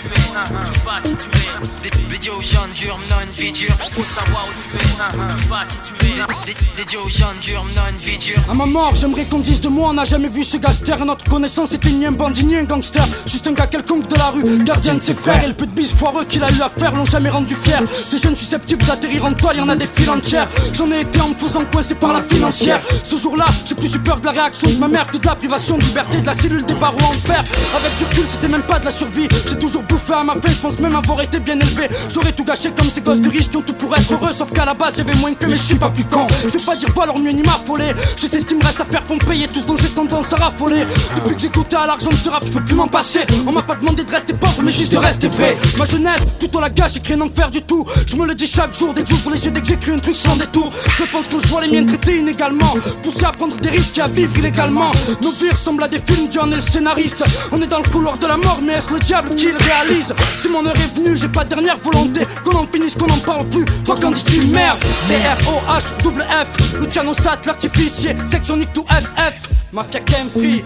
Tu vas qui tu es. Dédié aux gens durs, menant une vie dure. Faut savoir où tu es. Tu vas qui tu es. Dédié aux gens durs, menant une vie dure. À ma mort, j'aimerais qu'on dise de moi, on n'a jamais vu ce gangster. Notre connaissance était ni un bandit ni un gangster. Juste un gars quelconque de la rue, gardien de ses frères. Et le peu de bis foireux qu'il a eu à faire l'ont jamais rendu fier. Des jeunes susceptibles d'atterrir en toile, y'en a des files entières. J'en ai été en me faisant coincer par la financière. Ce jour-là, j'ai plus eu peur de la réaction de ma mère que de la privation de liberté de la cellule des barreaux en fer. Avec du recul, c'était même pas de la survie. J'ai toujours bouffé à ma faim, je pense même avoir été bien élevé. J'aurais tout gâché comme ces gosses de riches qui ont tout pour être heureux. Sauf qu'à la base, j'avais moins que mais je suis pas plus con. Je vais pas dire valeur mieux ni m'affoler. Je sais ce qu'il me reste à faire pour me payer tout ce dont j'ai tendance à raffoler. Depuis que j'ai goûté à l'argent de ce rap, je peux plus m'en passer. On m'a pas demandé de rester pauvre, mais juste de rester vrai. Ma jeunesse, plutôt la gâche, j'écris n'en faire du tout. Je me le dis chaque jour, dès que j'ouvre les yeux, dès que j'écris un truc sans détour. Je pense quand je vois les miennes traitées inégalement, poussées à prendre des risques et à vivre illégalement. Nos vies ressemblent à des films, John est le scénariste. On est dans le couloir de la mort, mais est-ce le diable qui le réalise? Si mon heure est venue, j'ai pas de dernière volonté qu'on en finisse, qu'on en parle plus. Toi qu'en dis-tu merde? C R O H double F, Luciano Sat, l'artificier, section Nick to F F. Mafia Kemfree.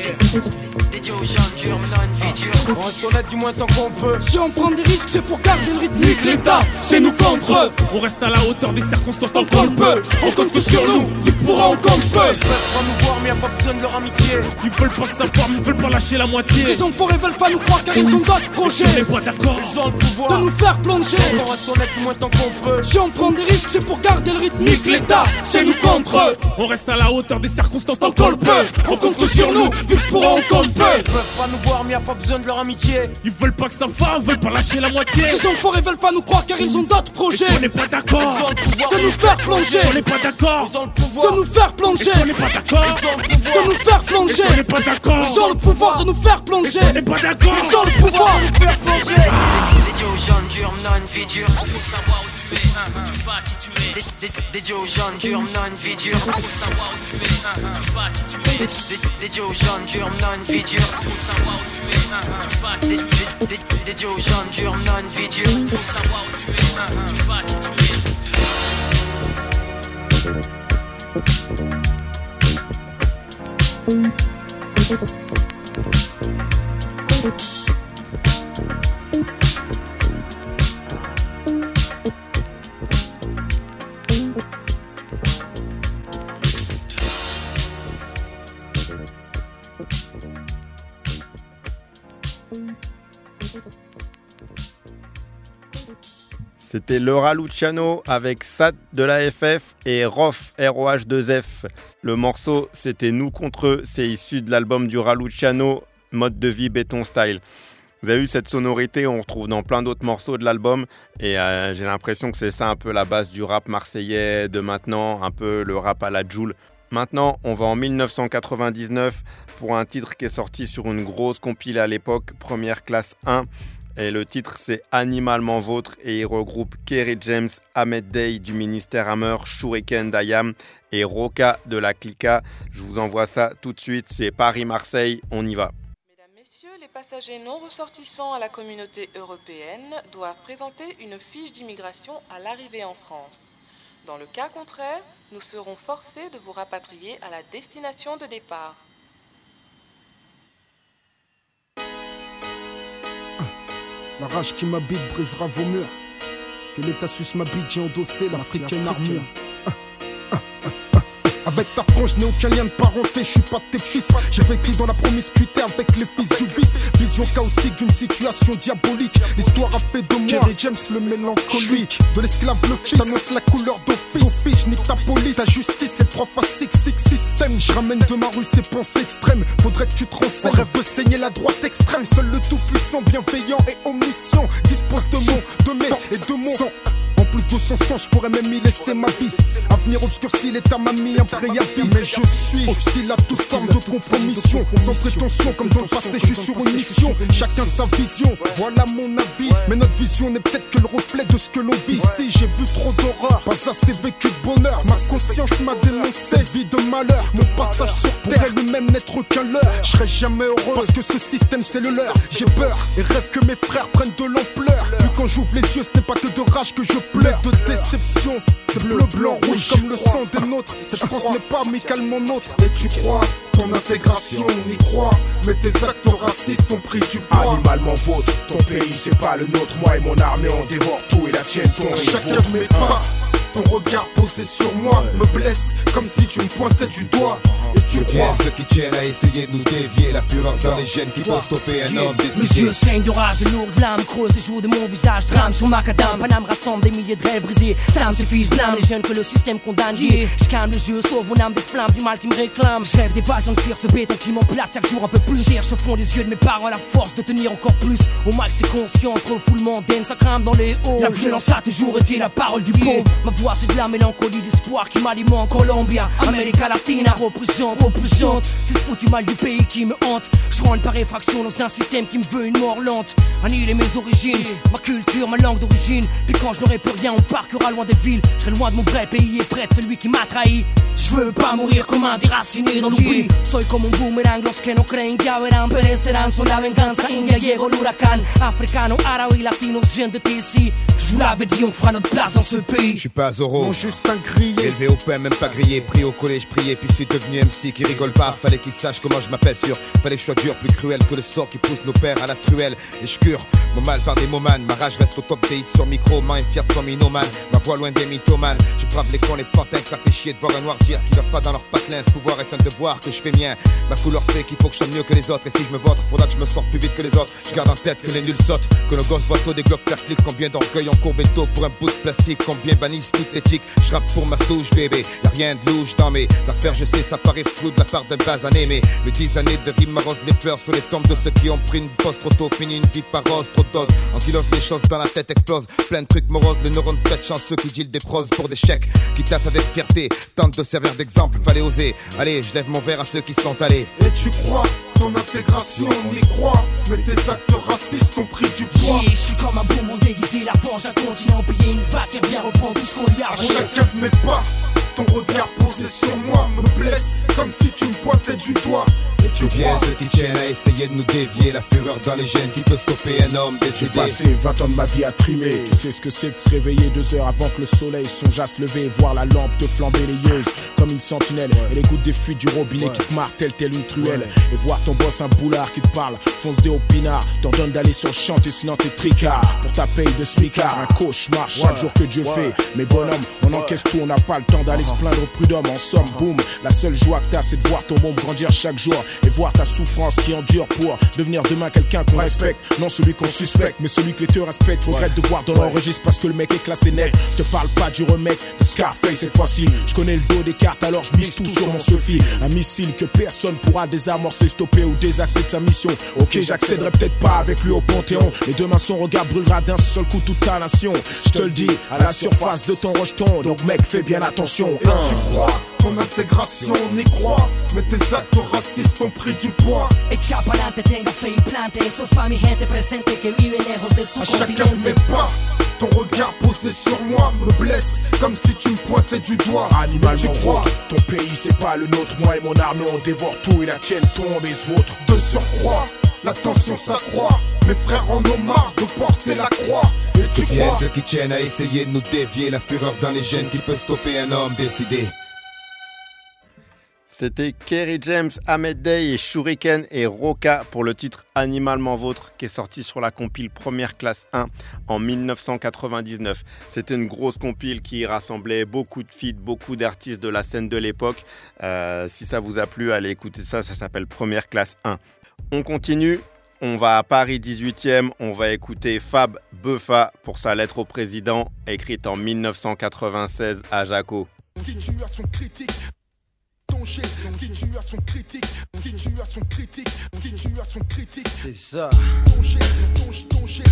Dédié aux gens durs, menant une vie dure. On reste honnête du moins tant qu'on peut. Si on prend des risques, c'est pour garder le rythme. Nique l'État, c'est nous contre eux. On reste à la hauteur des circonstances tant qu'on le peut. On compte que sur nous, vite pour on compte peu. Ils peuvent pas nous voir, mais y'a pas besoin de leur amitié. Ils veulent pas savoir, mais ils veulent pas lâcher la moitié. Ces enfoirés veulent pas nous croire car ils ont d'autres projets. On n'est pas d'accord, ils ont le pouvoir de nous faire plonger. On reste honnête du moins tant qu'on peut. Si on prend des risques, c'est pour garder le rythme. Nique l'État, c'est nous contre eux. On reste à la hauteur des circonstances tant qu'on le peut. On compte que sur nous, vite pour on compte peu. Ils peuvent pas nous voir, mais y'a pas besoin de leur amitié. Ils veulent pas que ça va, ils veulent pas lâcher la moitié. Ces enfoirés veulent pas nous croire car ils ont d'autres projets. On n'est pas d'accord, ils ont le pouvoir de nous faire plonger. On n'est pas d'accord, ils ont le pouvoir de nous faire plonger. On n'est pas d'accord, ils ont le pouvoir de nous faire plonger. On n'est pas d'accord, ils ont le pouvoir de nous faire plonger. On n'est pas d'accord, ils ont le pouvoir de nous faire plonger. Dédié aux gens durs, menant une vie dure. Faut savoir où tu es, tu vas qui tu es. Dédié aux gens durs, menant une vie dure. Faut savoir où tu es, tu vas qui tu es. Dédié aux gens durs, menant une vie dure. Faut savoir où tu es, tu vas qui tu es. Dédié aux gens durs, menant une vie dure. Faut savoir où tu es, tu vas qui tu es. C'était Laura Luciano avec Sat de la F F et Rof, R O H deux F. Le morceau, c'était Nous contre eux. C'est issu de l'album du Raluciano, Mode de vie béton style. Vous avez vu cette sonorité, on retrouve dans plein d'autres morceaux de l'album et euh, j'ai l'impression que c'est ça un peu la base du rap marseillais de maintenant, un peu le rap à la Jul. Maintenant, on va en dix-neuf cent quatre-vingt-dix-neuf pour un titre qui est sorti sur une grosse compile à l'époque, Première Classe un. Et le titre, c'est Animalement Vôtre et il regroupe Kerry James, Ahmed Day du Ministère Hammer, Shuriken d'Ayam et Roca de la Clica. Je vous envoie ça tout de suite, c'est Paris-Marseille, on y va. Les passagers non ressortissants à la communauté européenne doivent présenter une fiche d'immigration à l'arrivée en France. Dans le cas contraire, nous serons forcés de vous rapatrier à la destination de départ. La rage qui m'habite brisera vos murs. Que l'état suce m'habite, j'ai endossé l'africaine armure. Avec ta frange, je n'ai aucun lien de parenté, je suis pas tes fils. J'ai vécu dans la promiscuité avec les fils du vice. Vision chaotique d'une situation diabolique. L'histoire a fait de moi Kerry James le mélancolique. De l'esclave le fils, t'annonce la couleur d'office. Nique ta police, ta justice, c'est trois fois six six système. Je ramène de ma rue ces pensées extrêmes. Faudrait que tu te renseignes. On rêve de saigner la droite extrême. Seul le tout puissant, bienveillant et omniscient dispose de mon, de mes et de mon sang. En plus de son sang, je pourrais même y laisser ma vie. Avenir obscurci, l'état m'a mis un préavis. Mais je suis hostile à toute forme de compromission. Sans prétention, comme dans le passé, je suis sur une mission. Chacun sa vision, voilà mon avis. Mais notre vision n'est peut-être que le reflet de ce que l'on vit ici. J'ai vu trop d'horreur, pas assez vécu de bonheur. Ma conscience m'a dénoncé, vie de malheur. Mon passage sur terre pourrait lui-même n'être qu'un leurre. Je serai jamais heureux parce que ce système c'est le leur. J'ai peur et rêve que mes frères prennent de l'ampleur. Puis quand j'ouvre les yeux, ce n'est pas que de rage que je pleure, de déception. C'est bleu, blanc, rouge comme le sang des nôtres. Cette France n'est pas amicalement nôtre. Et tu crois, ton intégration, on y croit. Mais tes actes racistes ont pris du poids. Animalement vôtre, ton pays c'est pas le nôtre. Moi et mon armée on dévore tout et la tienne ton. Chacun de mes pas, ton regard posé sur moi me blesse comme si tu me pointais du doigt. Et tu crois ceux qui tiennent à essayer de nous dévier. La fureur dans les gènes qui peuvent stopper un homme décidé. Mes yeux saignent de rage, de lourdes larmes creusent et jouent de mon visage. Drame sur macadam, Paname rassemble des milliers de rêves brisés. Ça me suffit, je blâme les jeunes que le système condamne. Yeah. Je calme le jeu, sauve mon âme des flammes du mal qui me réclame. Je rêve d'évasion, de fuir ce béton qui m'emplate chaque jour un peu plus. Cherche au fond des yeux de mes parents la force de tenir encore plus. Au mal c'est conscience, refoulement d'aine, ça crame dans les hauts. La violence a toujours été la parole du pauvre. Ma voix c'est de la mélancolie d'espoir qui m'alimente. Colombia, América Latina, représente, représente. C'est ce foutu mal du pays qui me hante. Je rentre par effraction dans un système qui me veut une mort lente. Annihiler mes origines, ma culture, ma langue d'origine. Puis quand je n'aurai plus rien, on parquera loin des villes. Je serai loin de mon vrai pays et près de celui qui m'a trahi. Je veux pas mourir comme un déraciné dans l'oubli. Soy como un boomerang, los que no creen ya verán. Perecerán, son la venganza, India llegó el huracán. Africano, árabe, latinos, viennent de ici. Je vous l'avais dit, on fera notre place dans ce pays. Je suis pas Zoro, non, juste un grillé. Élevé au pain, même pas grillé. Pris au collège, prié, puis je suis devenu M C qui rigole pas. Fallait qu'il sache comment je m'appelle sûr. Fallait que je sois dur, plus cruel que le sort qui pousse nos pères à la truelle. Et je cure mon mal par des momanes. Ma rage reste au top des hits sur micro. Main et fier de son minomane. Ma voix loin des mythomanes. Je brave les cons, les pantins, que ça fait chier de voir un noir dire ce qui va pas dans leur patelin. Ce pouvoir est un devoir que je fais mien. Ma couleur fait qu'il faut que je sois mieux que les autres. Et si je me vautre, faudra que je me sorte plus vite que les autres. Je garde en tête que les nuls sautent. Que nos gosses voient tôt des globes faire clic. Combien d'orgueil en courbé tôt pour un bout de plastique. Combien bannissent toute l'éthique. Je rappe pour ma souche bébé. Y'a rien de louche dans mes affaires, je sais, ça paraît flou de la part d'un basané. Mais mes dix années de rime m'arrosent les fleurs sur les tombes de ceux qui ont pris une pause trop tôt. Fini une vie par rose, trop dose. En kilos, les choses dans la tête explosent. Plein de trucs moroses, le neurones pète chanceux qui deal des proses pour des chèques. Qui taffent avec fierté, tentent de servir d'exemple, fallait oser. Allez, je lève mon verre à ceux qui sont allés. Et tu crois, ton intégration, on y croit. Mais tes actes racistes ont pris du poids. Yeah, je suis comme un bonbon déguisé, la fange, un continent payé, une vague qui revient reprendre tout ce qu'on lui a volé. Chacun de mes pas, ton regard posé sur moi me blesse comme si tu me pointais du doigt. Et tu viens ceux qui tiennent à essayer de nous dévier. La fureur dans les gènes qui peut stopper un homme décédé. J'ai passé vingt ans de ma vie à trimer. Tu sais ce que c'est de se réveiller deux heures avant que le soleil songe à se lever. Voir la lampe te flamber les yeux comme une sentinelle. Ouais. Et les gouttes des fuites du robinet ouais. qui te martèlent telle une truelle. Ouais. Et voir ton boss un boulard qui te parle, fonce des au pinard. T'ordonne d'aller sur le chantier sinon t'es tricard. Pour ta paye de smicard, un cauchemar chaque ouais. jour que Dieu ouais. fait. Mais bonhomme, on ouais. encaisse tout, on n'a pas le temps d'aller se plaindre au prud'homme. En somme, boum, la seule joie que t'as, c'est de voir ton môme grandir chaque jour et voir ta souffrance qui endure pour devenir demain quelqu'un qu'on respecte. Non celui qu'on suspecte, mais celui que les te respectent. Regrette de voir dans l'enregistre parce que le mec est classé net. Je te parle pas du remake de Scarface cette fois-ci. Je connais le dos des cartes, alors je mise tout sur mon Sophie. Un missile que personne pourra désamorcer, stopper ou désaxer de sa mission. Ok, j'accéderai peut-être pas avec lui au Panthéon, mais demain son regard brûlera d'un seul coup toute ta nation. Je te le dis, à la surface de ton rejeton. Donc mec, fais bien attention. Et tu crois, ton intégration, on y croit, mais tes actes racistes ont pris du poids. Echa pa'lante, tenga fe y plante. Eso es pa mi gente presente que vive lejos de su à chacun de mes pas, ton regard posé sur moi me blesse comme si tu me pointais du doigt. Animal, tu crois, ton pays c'est pas le nôtre. Moi et mon armée on dévore tout et la tienne tombe et se vôtre. De surcroît, la tension s'accroît. Mes frères en ont marre de porter la croix. Et tu crois, crois ceux qui tiennent à essayer de nous dévier, la fureur dans les gènes qui peut stopper un homme décidé. C'était Kerry James, Ahmed Day et Shuriken et Roca pour le titre Animalement Vôtre qui est sorti sur la compile Première Classe un en dix-neuf cent quatre-vingt-dix-neuf. C'était une grosse compile qui rassemblait beaucoup de feats, beaucoup d'artistes de la scène de l'époque. Euh, si ça vous a plu, allez écouter ça, ça s'appelle Première Classe un. On continue, on va à Paris dix-huitième, on va écouter Fab Beufa pour sa lettre au président écrite en dix-neuf cent quatre-vingt-seize à Jaco. Situation critique. Situation critique, situation critique, situation critique. C'est ça. Situation critique,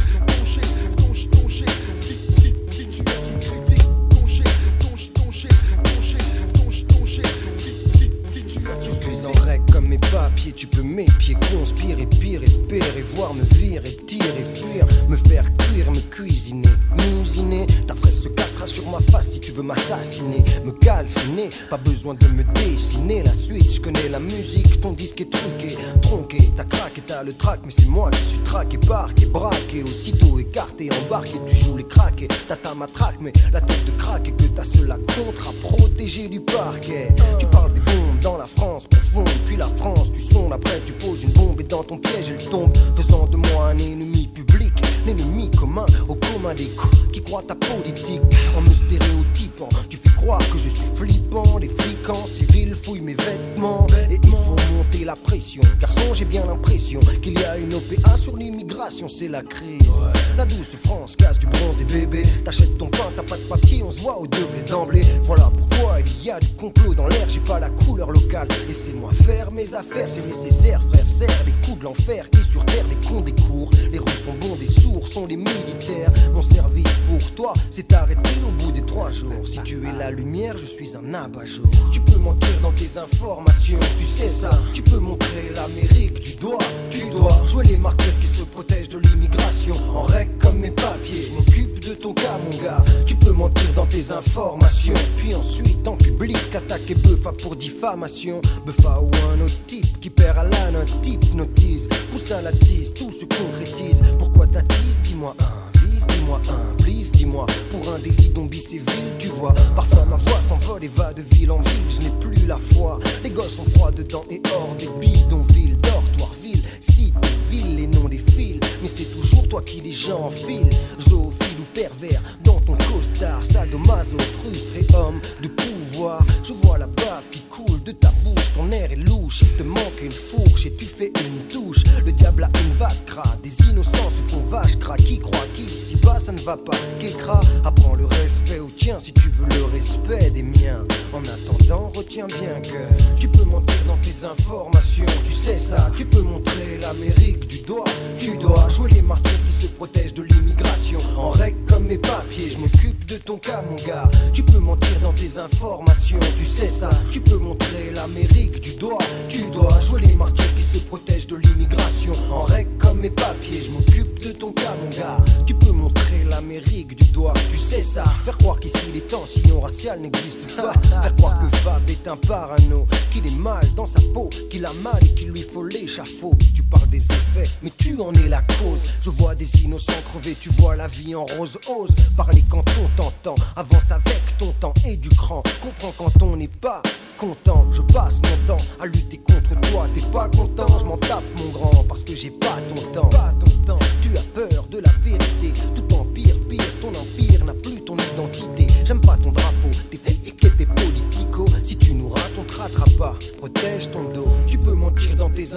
je suis en règle comme mes papiers, tu peux m'épier, conspirer, pire, espérer, voir me virer, tirer, fuir, me faire cuire, me cuisiner, m'usiner. Ta fraise se cassera sur ma face si tu veux m'assassiner, me calciner, pas besoin de me dessiner. La suite, je connais la musique, ton disque est truqué, tronqué, t'as craqué, t'as le trac, mais c'est moi qui suis traqué, parqué, braqué, aussitôt écarté, embarqué, tu joues les craqués, t'as ta matraque, mais la tête de craque et que t'as cela contre à protéger du parquet. Tu parles des bombes dans la France profonde, puis la France, tu sondes, après tu poses une bombe et dans ton piège elle tombe, faisant de moi un ennemi public, l'ennemi commun, au commun des coups qui croient ta politique, en me stéréotypant, tu fais croire que je suis flippant, les flics en civil fouillent mes vêtements, et il faut monter la pression, garçon j'ai bien l'impression qu'il y a une O P A sur l'immigration, c'est la crise, la douce France casse du bronze et bébé, t'achètes ton pain, t'as pas de papier, on se voit au double et d'emblée, voilà pourquoi il y a du complot dans l'air, j'ai pas la couleur locale, laissez-moi faire mes affaires, c'est nécessaire frère, serre les coups de l'enfer, et sur terre les cons des cours, les rues sont bons, des sourds sont les militaires, mon service pour toi s'est arrêté au bout des trois jours, si tu es la lumière, je suis un abat-jour, tu peux mentir dans tes informations, tu sais ça, tu peux montrer l'Amérique du doigt, tu dois jouer les martyrs qui se protègent de l'immigration, en règle comme mes papiers, je m'occupe de ton cas mon gars, tu peux mentir dans tes informations, puis ensuite en public attaquer Beufa pour diffamation, Beufa ou un autre type qui perd à l'âne, un type notise, pousse à la tise, tout se concrétise, pourquoi t'attises, dis-moi un, vise, dis-moi un, please, dis-moi, pour un délit dont bis et ville, tu vois, parfois ma voix s'envole et va de ville en ville, je n'ai plus la foi, les gosses sont froids dedans et hors des bidonvilles, dortoir ville, site, ville, les noms des fils, mais c'est toujours toi qui les gens enfilent, zoophile ou pervers, dans ton costard, sadomaso, frustré homme de pouvoir, je vois la bave qui coule de ta bouche, ton air est louche, il te manque une fourche et tu fais une touche, le diable a une vague cra, des innocents se font vache cra, qui croit qu'ici bas ça ne va pas, qu'écra, apprends le respect au tien si tu veux le respect des miens, en attendant retiens bien que tu peux mentir dans tes informations, tu sais ça, tu peux montrer l'Amérique du doigt, tu dois jouer les martyrs qui se protègent de l'immigration, en règle comme mes papiers, je m'occupe de ton cas mon gars, tu peux mentir dans tes informations, tu sais ça, tu peux montrer l'Amérique du doigt, tu dois jouer les martyrs qui se protègent de l'immigration, en règle comme mes papiers, je m'occupe de ton cas mon gars, tu peux montrer l'Amérique du doigt, tu sais ça, faire croire qu'ici les tensions raciales n'existent pas, faire croire que Fab est un parano, qu'il est mal dans sa peau, qu'il a mal et qu'il lui faut l'échafaud, tu parles des effets, mais tu en es la cause, je vois des innocents crever, tu vois la vie en rose, ose parler quand on t'entend, avance avec ton temps et du cran, comprends quand on n'est pas content, je passe mon temps à lutter contre toi, t'es pas content, je m'en tape mon grand, parce que j'ai pas ton temps, pas ton temps, tu as peur de la vérité, tout empire, pire, ton empire n'a plus ton identité, j'aime pas ton drapeau, t'es fake et t'es politique,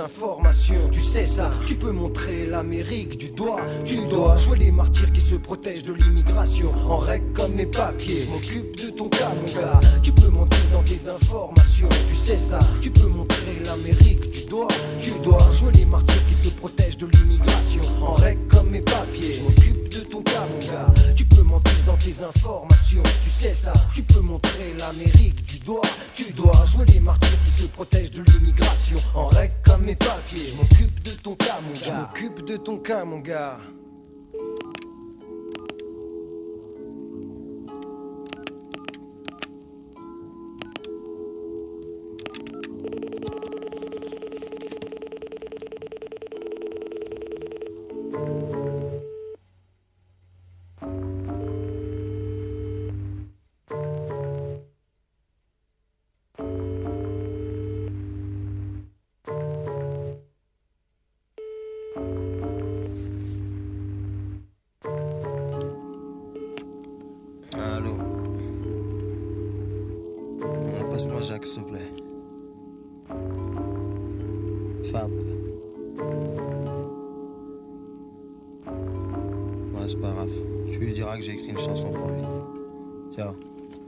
informations. Tu sais ça, tu peux montrer l'Amérique du doigt. Tu dois jouer les martyrs qui se protègent de l'immigration. En règle comme mes papiers, je m'occupe de ton cas mon gars. Tu peux mentir dans tes informations. Tu sais ça, tu peux montrer l'Amérique du doigt. Tu dois jouer les martyrs qui se protègent de l'immigration. En règle comme mes papiers, je m'occupe de ton cas mon gars. Tu peux mentir dans tes informations. Tu sais ça, tu peux montrer l'Amérique du doigt. Tu dois jouer les martyrs qui se protègent de l'immigration. En règle comme mes papiers, je m'occupe de ton cas mon gars. Je m'occupe de ton cas mon gars. Allô. Ouais, passe-moi Jacques, s'il te plaît. Fab. Ouais, c'est pas grave. Tu lui diras que j'ai écrit une chanson pour lui. Ciao.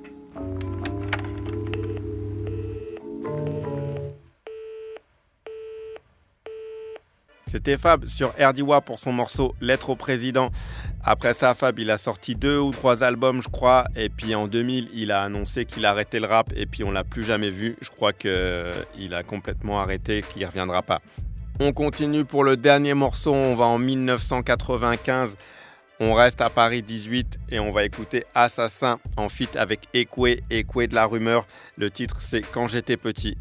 C'était Fab sur Erdiwa pour son morceau Lettre au président. Après ça, Fab, il a sorti deux ou trois albums, je crois. Et puis en deux mille, il a annoncé qu'il arrêtait le rap. Et puis on l'a plus jamais vu. Je crois qu'il a complètement arrêté, qu'il ne reviendra pas. On continue pour le dernier morceau. On va en mille neuf cent quatre-vingt-quinze. On reste à Paris dix-huit et on va écouter Assassin en feat avec Ekwe, Ekwe de la rumeur. Le titre, c'est Quand j'étais petit.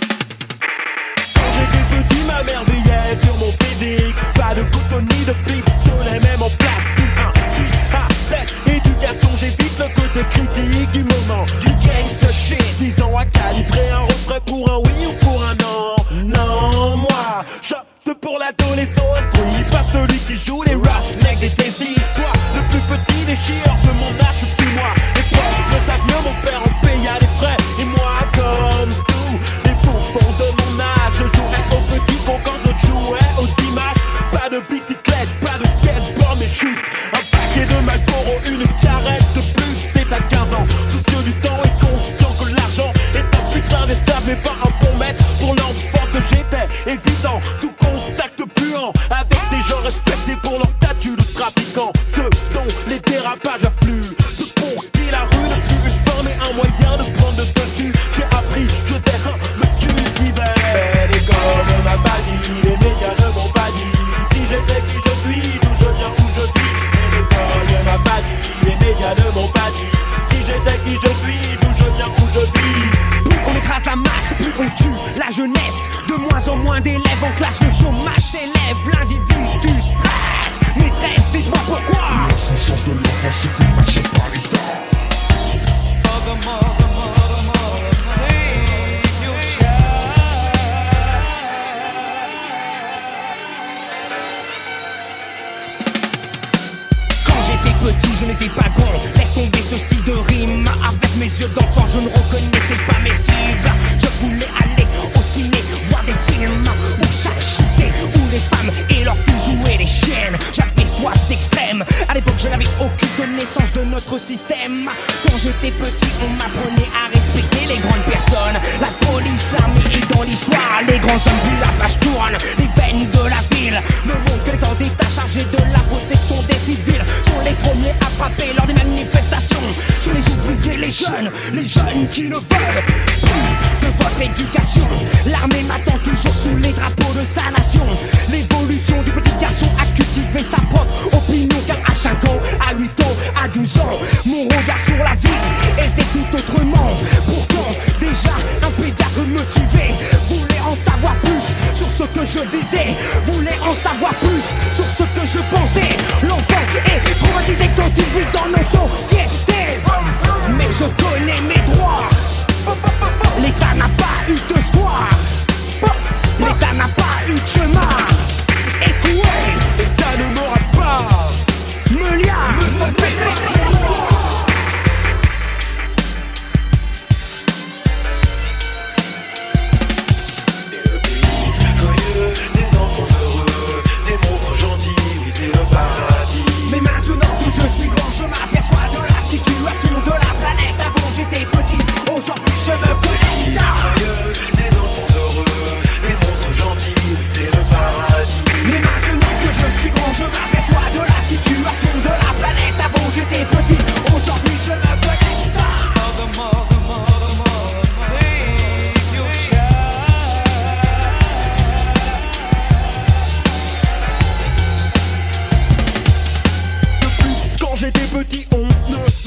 Petit, ma mère veillait sur mon physique. Pas de couteau ni de pistolet, même en plastique. Un, six, à sept, éducation, j'évite le côté critique du moment. Du gangster shit, dix ans à calibrer un refrain pour un oui ou pour un non. Non, moi, j'opte pour l'adolescence. Oui, pas celui qui joue les roughnecks des Tessie. Toi, le plus petit des chieurs de mon âge, suis moi. Les profs le savent mieux, mon père en paya les frais. Et moi, comme tous les pourcents de mon âge, je jouais au petit con quand d'autres jouaient aux images. Pas de bicyclette, pas de skateboard, mais juste un paquet de Marlboro, une carrette de plus. C'est à quinze ans, soucieux du temps et conscient que l'argent est un putain d'esclave, mais pas un bon maître pour l'enfant que j'étais. Évitant tout contact puant avec des gens respectés pour leur statut de trafiquant. Ceux dont les dérapages affluent, ceux pour qui la rue ne fut une forme et un moyen de prendre le dessus. J'ai appris, je sais, me cultiver. L'école ne m'a pas dit, les médias ne m'ont pas dit qui j'étais, qui je suis, d'où je viens, où je vis. L'école ne m'a pas dit, les médias ne m'ont pas dit qui j'étais, qui je suis, d'où je viens, où je vis. Plus on écrase la masse, plus on tue la jeunesse. De moins en moins d'élèves en classe, le chômage s'élève. L'individu stress, maîtresse, dites-moi pourquoi. L'insouciance de l'enfant c'est qu'il marche par l'État. Mother, mother, mother, mother, save your child. Quand j'étais petit, je n'étais pas con. Laisse tomber ce style de rime. Avec mes yeux d'enfant, je ne reconnaissais pas mes cibles. Je voulais aller au ciné, voir des films où chaque chutait, où les femmes et leurs filles jouaient les chiennes. J'avais soif d'extrême. À l'époque, je n'avais aucune connaissance de notre système. Quand j'étais petit, on m'apprenait à respecter les grandes personnes. La police, l'armée et dans l'histoire, les grands hommes vu la page tourne. Les veines de la ville me montrent que dans d'État chargés de la protection des civils sont les premiers à frapper lors des manifestations. Sur les ouvriers, les jeunes, les jeunes qui ne veulent plus de votre éducation. L'armée m'attend toujours sous les drapeaux de sa nation. L'évolution du petit garçon a cultivé sa propre opinion. Car à cinq ans, à huit ans, à douze ans, mon regard sur la vie était tout autrement. Pourtant, déjà, un pédiatre me suivait. Voulait en savoir plus sur ce que je disais. Voulait en savoir plus sur ce que je pensais. L'enfant est traumatisé quand il vit dans nos sociétés. Mais je connais mes droits. L'État n'a pas eu de square. L'État n'a pas eu de chemin. Écoutez, l'État ne m'aura pas. Me lia, me péter. C'est le pays joyeux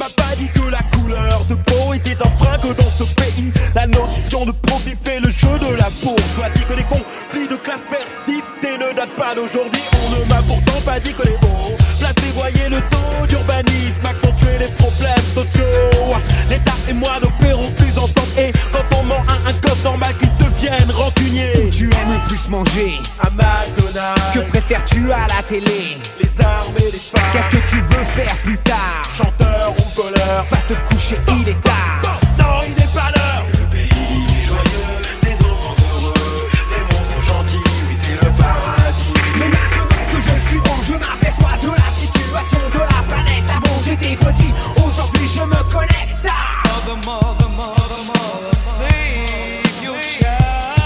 m'a pas dit que la couleur de peau était un frein, que dans ce pays la notion de profit fait le jeu de la bourse. Soit dit que les conflits de classe persistent et ne datent pas d'aujourd'hui. On ne m'a pourtant pas dit que les hauts placés voyaient le taux d'urbanisme accentuer les problèmes sociaux. L'État et moi n'opérons plus ensemble, et quand on ment à un coffre normal qu'il devienne rancunier. Tu aimes le plus manger à McDonald's. Que préfères-tu à la télé? Les armes et les femmes. Qu'est-ce que tu veux faire plus tard? Chanteur ou voleur? Va te coucher, il est tard. Non, non, il n'est pas l'heure. Le pays joyeux, des enfants heureux, des monstres gentils, oui c'est le paradis. Mais maintenant que je suis grand, je m'aperçois de la situation de la planète. Avant j'étais petit, aujourd'hui je me connecte à Mother, mother, mother, mother, save your child.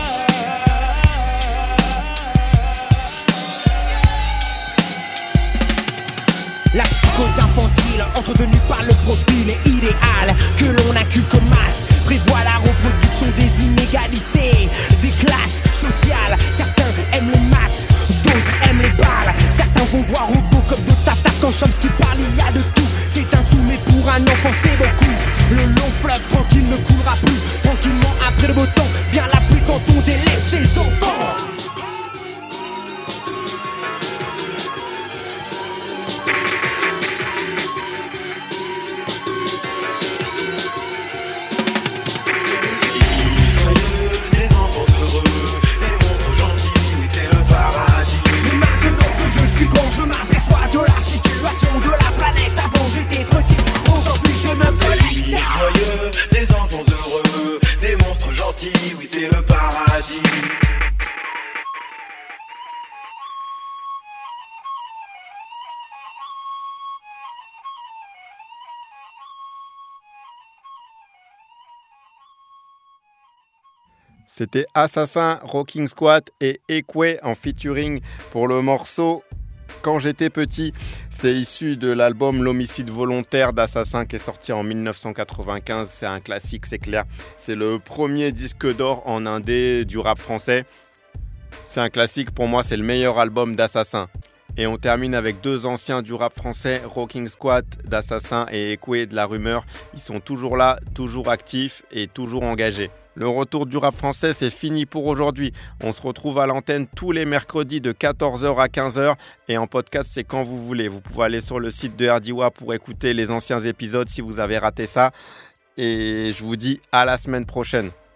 La psychose infantile, entretenue par le profil idéal que l'on accule comme masse, prévoit la reproduction des inégalités, des classes sociales. Certains aiment les maths, d'autres aiment les balles. Certains vont voir Robocop, d'autres s'attaquent en Chomsky parle. Il y a de tout, c'est un tout, mais pour un enfant c'est beaucoup. Le long fleuve tranquille ne coulera plus. Tranquillement après le beau temps vient la pluie quand on délaisse ses enfants. Je m'aperçois de la situation de la planète. Avant j'étais petit, aujourd'hui je me connecte. Joyeux, des enfants heureux, des monstres gentils, oui c'est le paradis. C'était Assassin, Rocking Squat et Ekwe en featuring pour le morceau Quand j'étais petit. C'est issu de l'album L'homicide volontaire d'Assassin qui est sorti en dix-neuf cent quatre-vingt-quinze. C'est un classique, c'est clair. C'est le premier disque d'or en indé du rap français. C'est un classique, pour moi c'est le meilleur album d'Assassin. Et on termine avec deux anciens du rap français, Rocking Squat d'Assassin et Ekwe de La Rumeur. Ils sont toujours là, toujours actifs et toujours engagés. Le retour du rap français, c'est fini pour aujourd'hui. On se retrouve à l'antenne tous les mercredis de quatorze heures à quinze heures. Et en podcast, c'est quand vous voulez. Vous pouvez aller sur le site de R D W A pour écouter les anciens épisodes si vous avez raté ça. Et je vous dis à la semaine prochaine.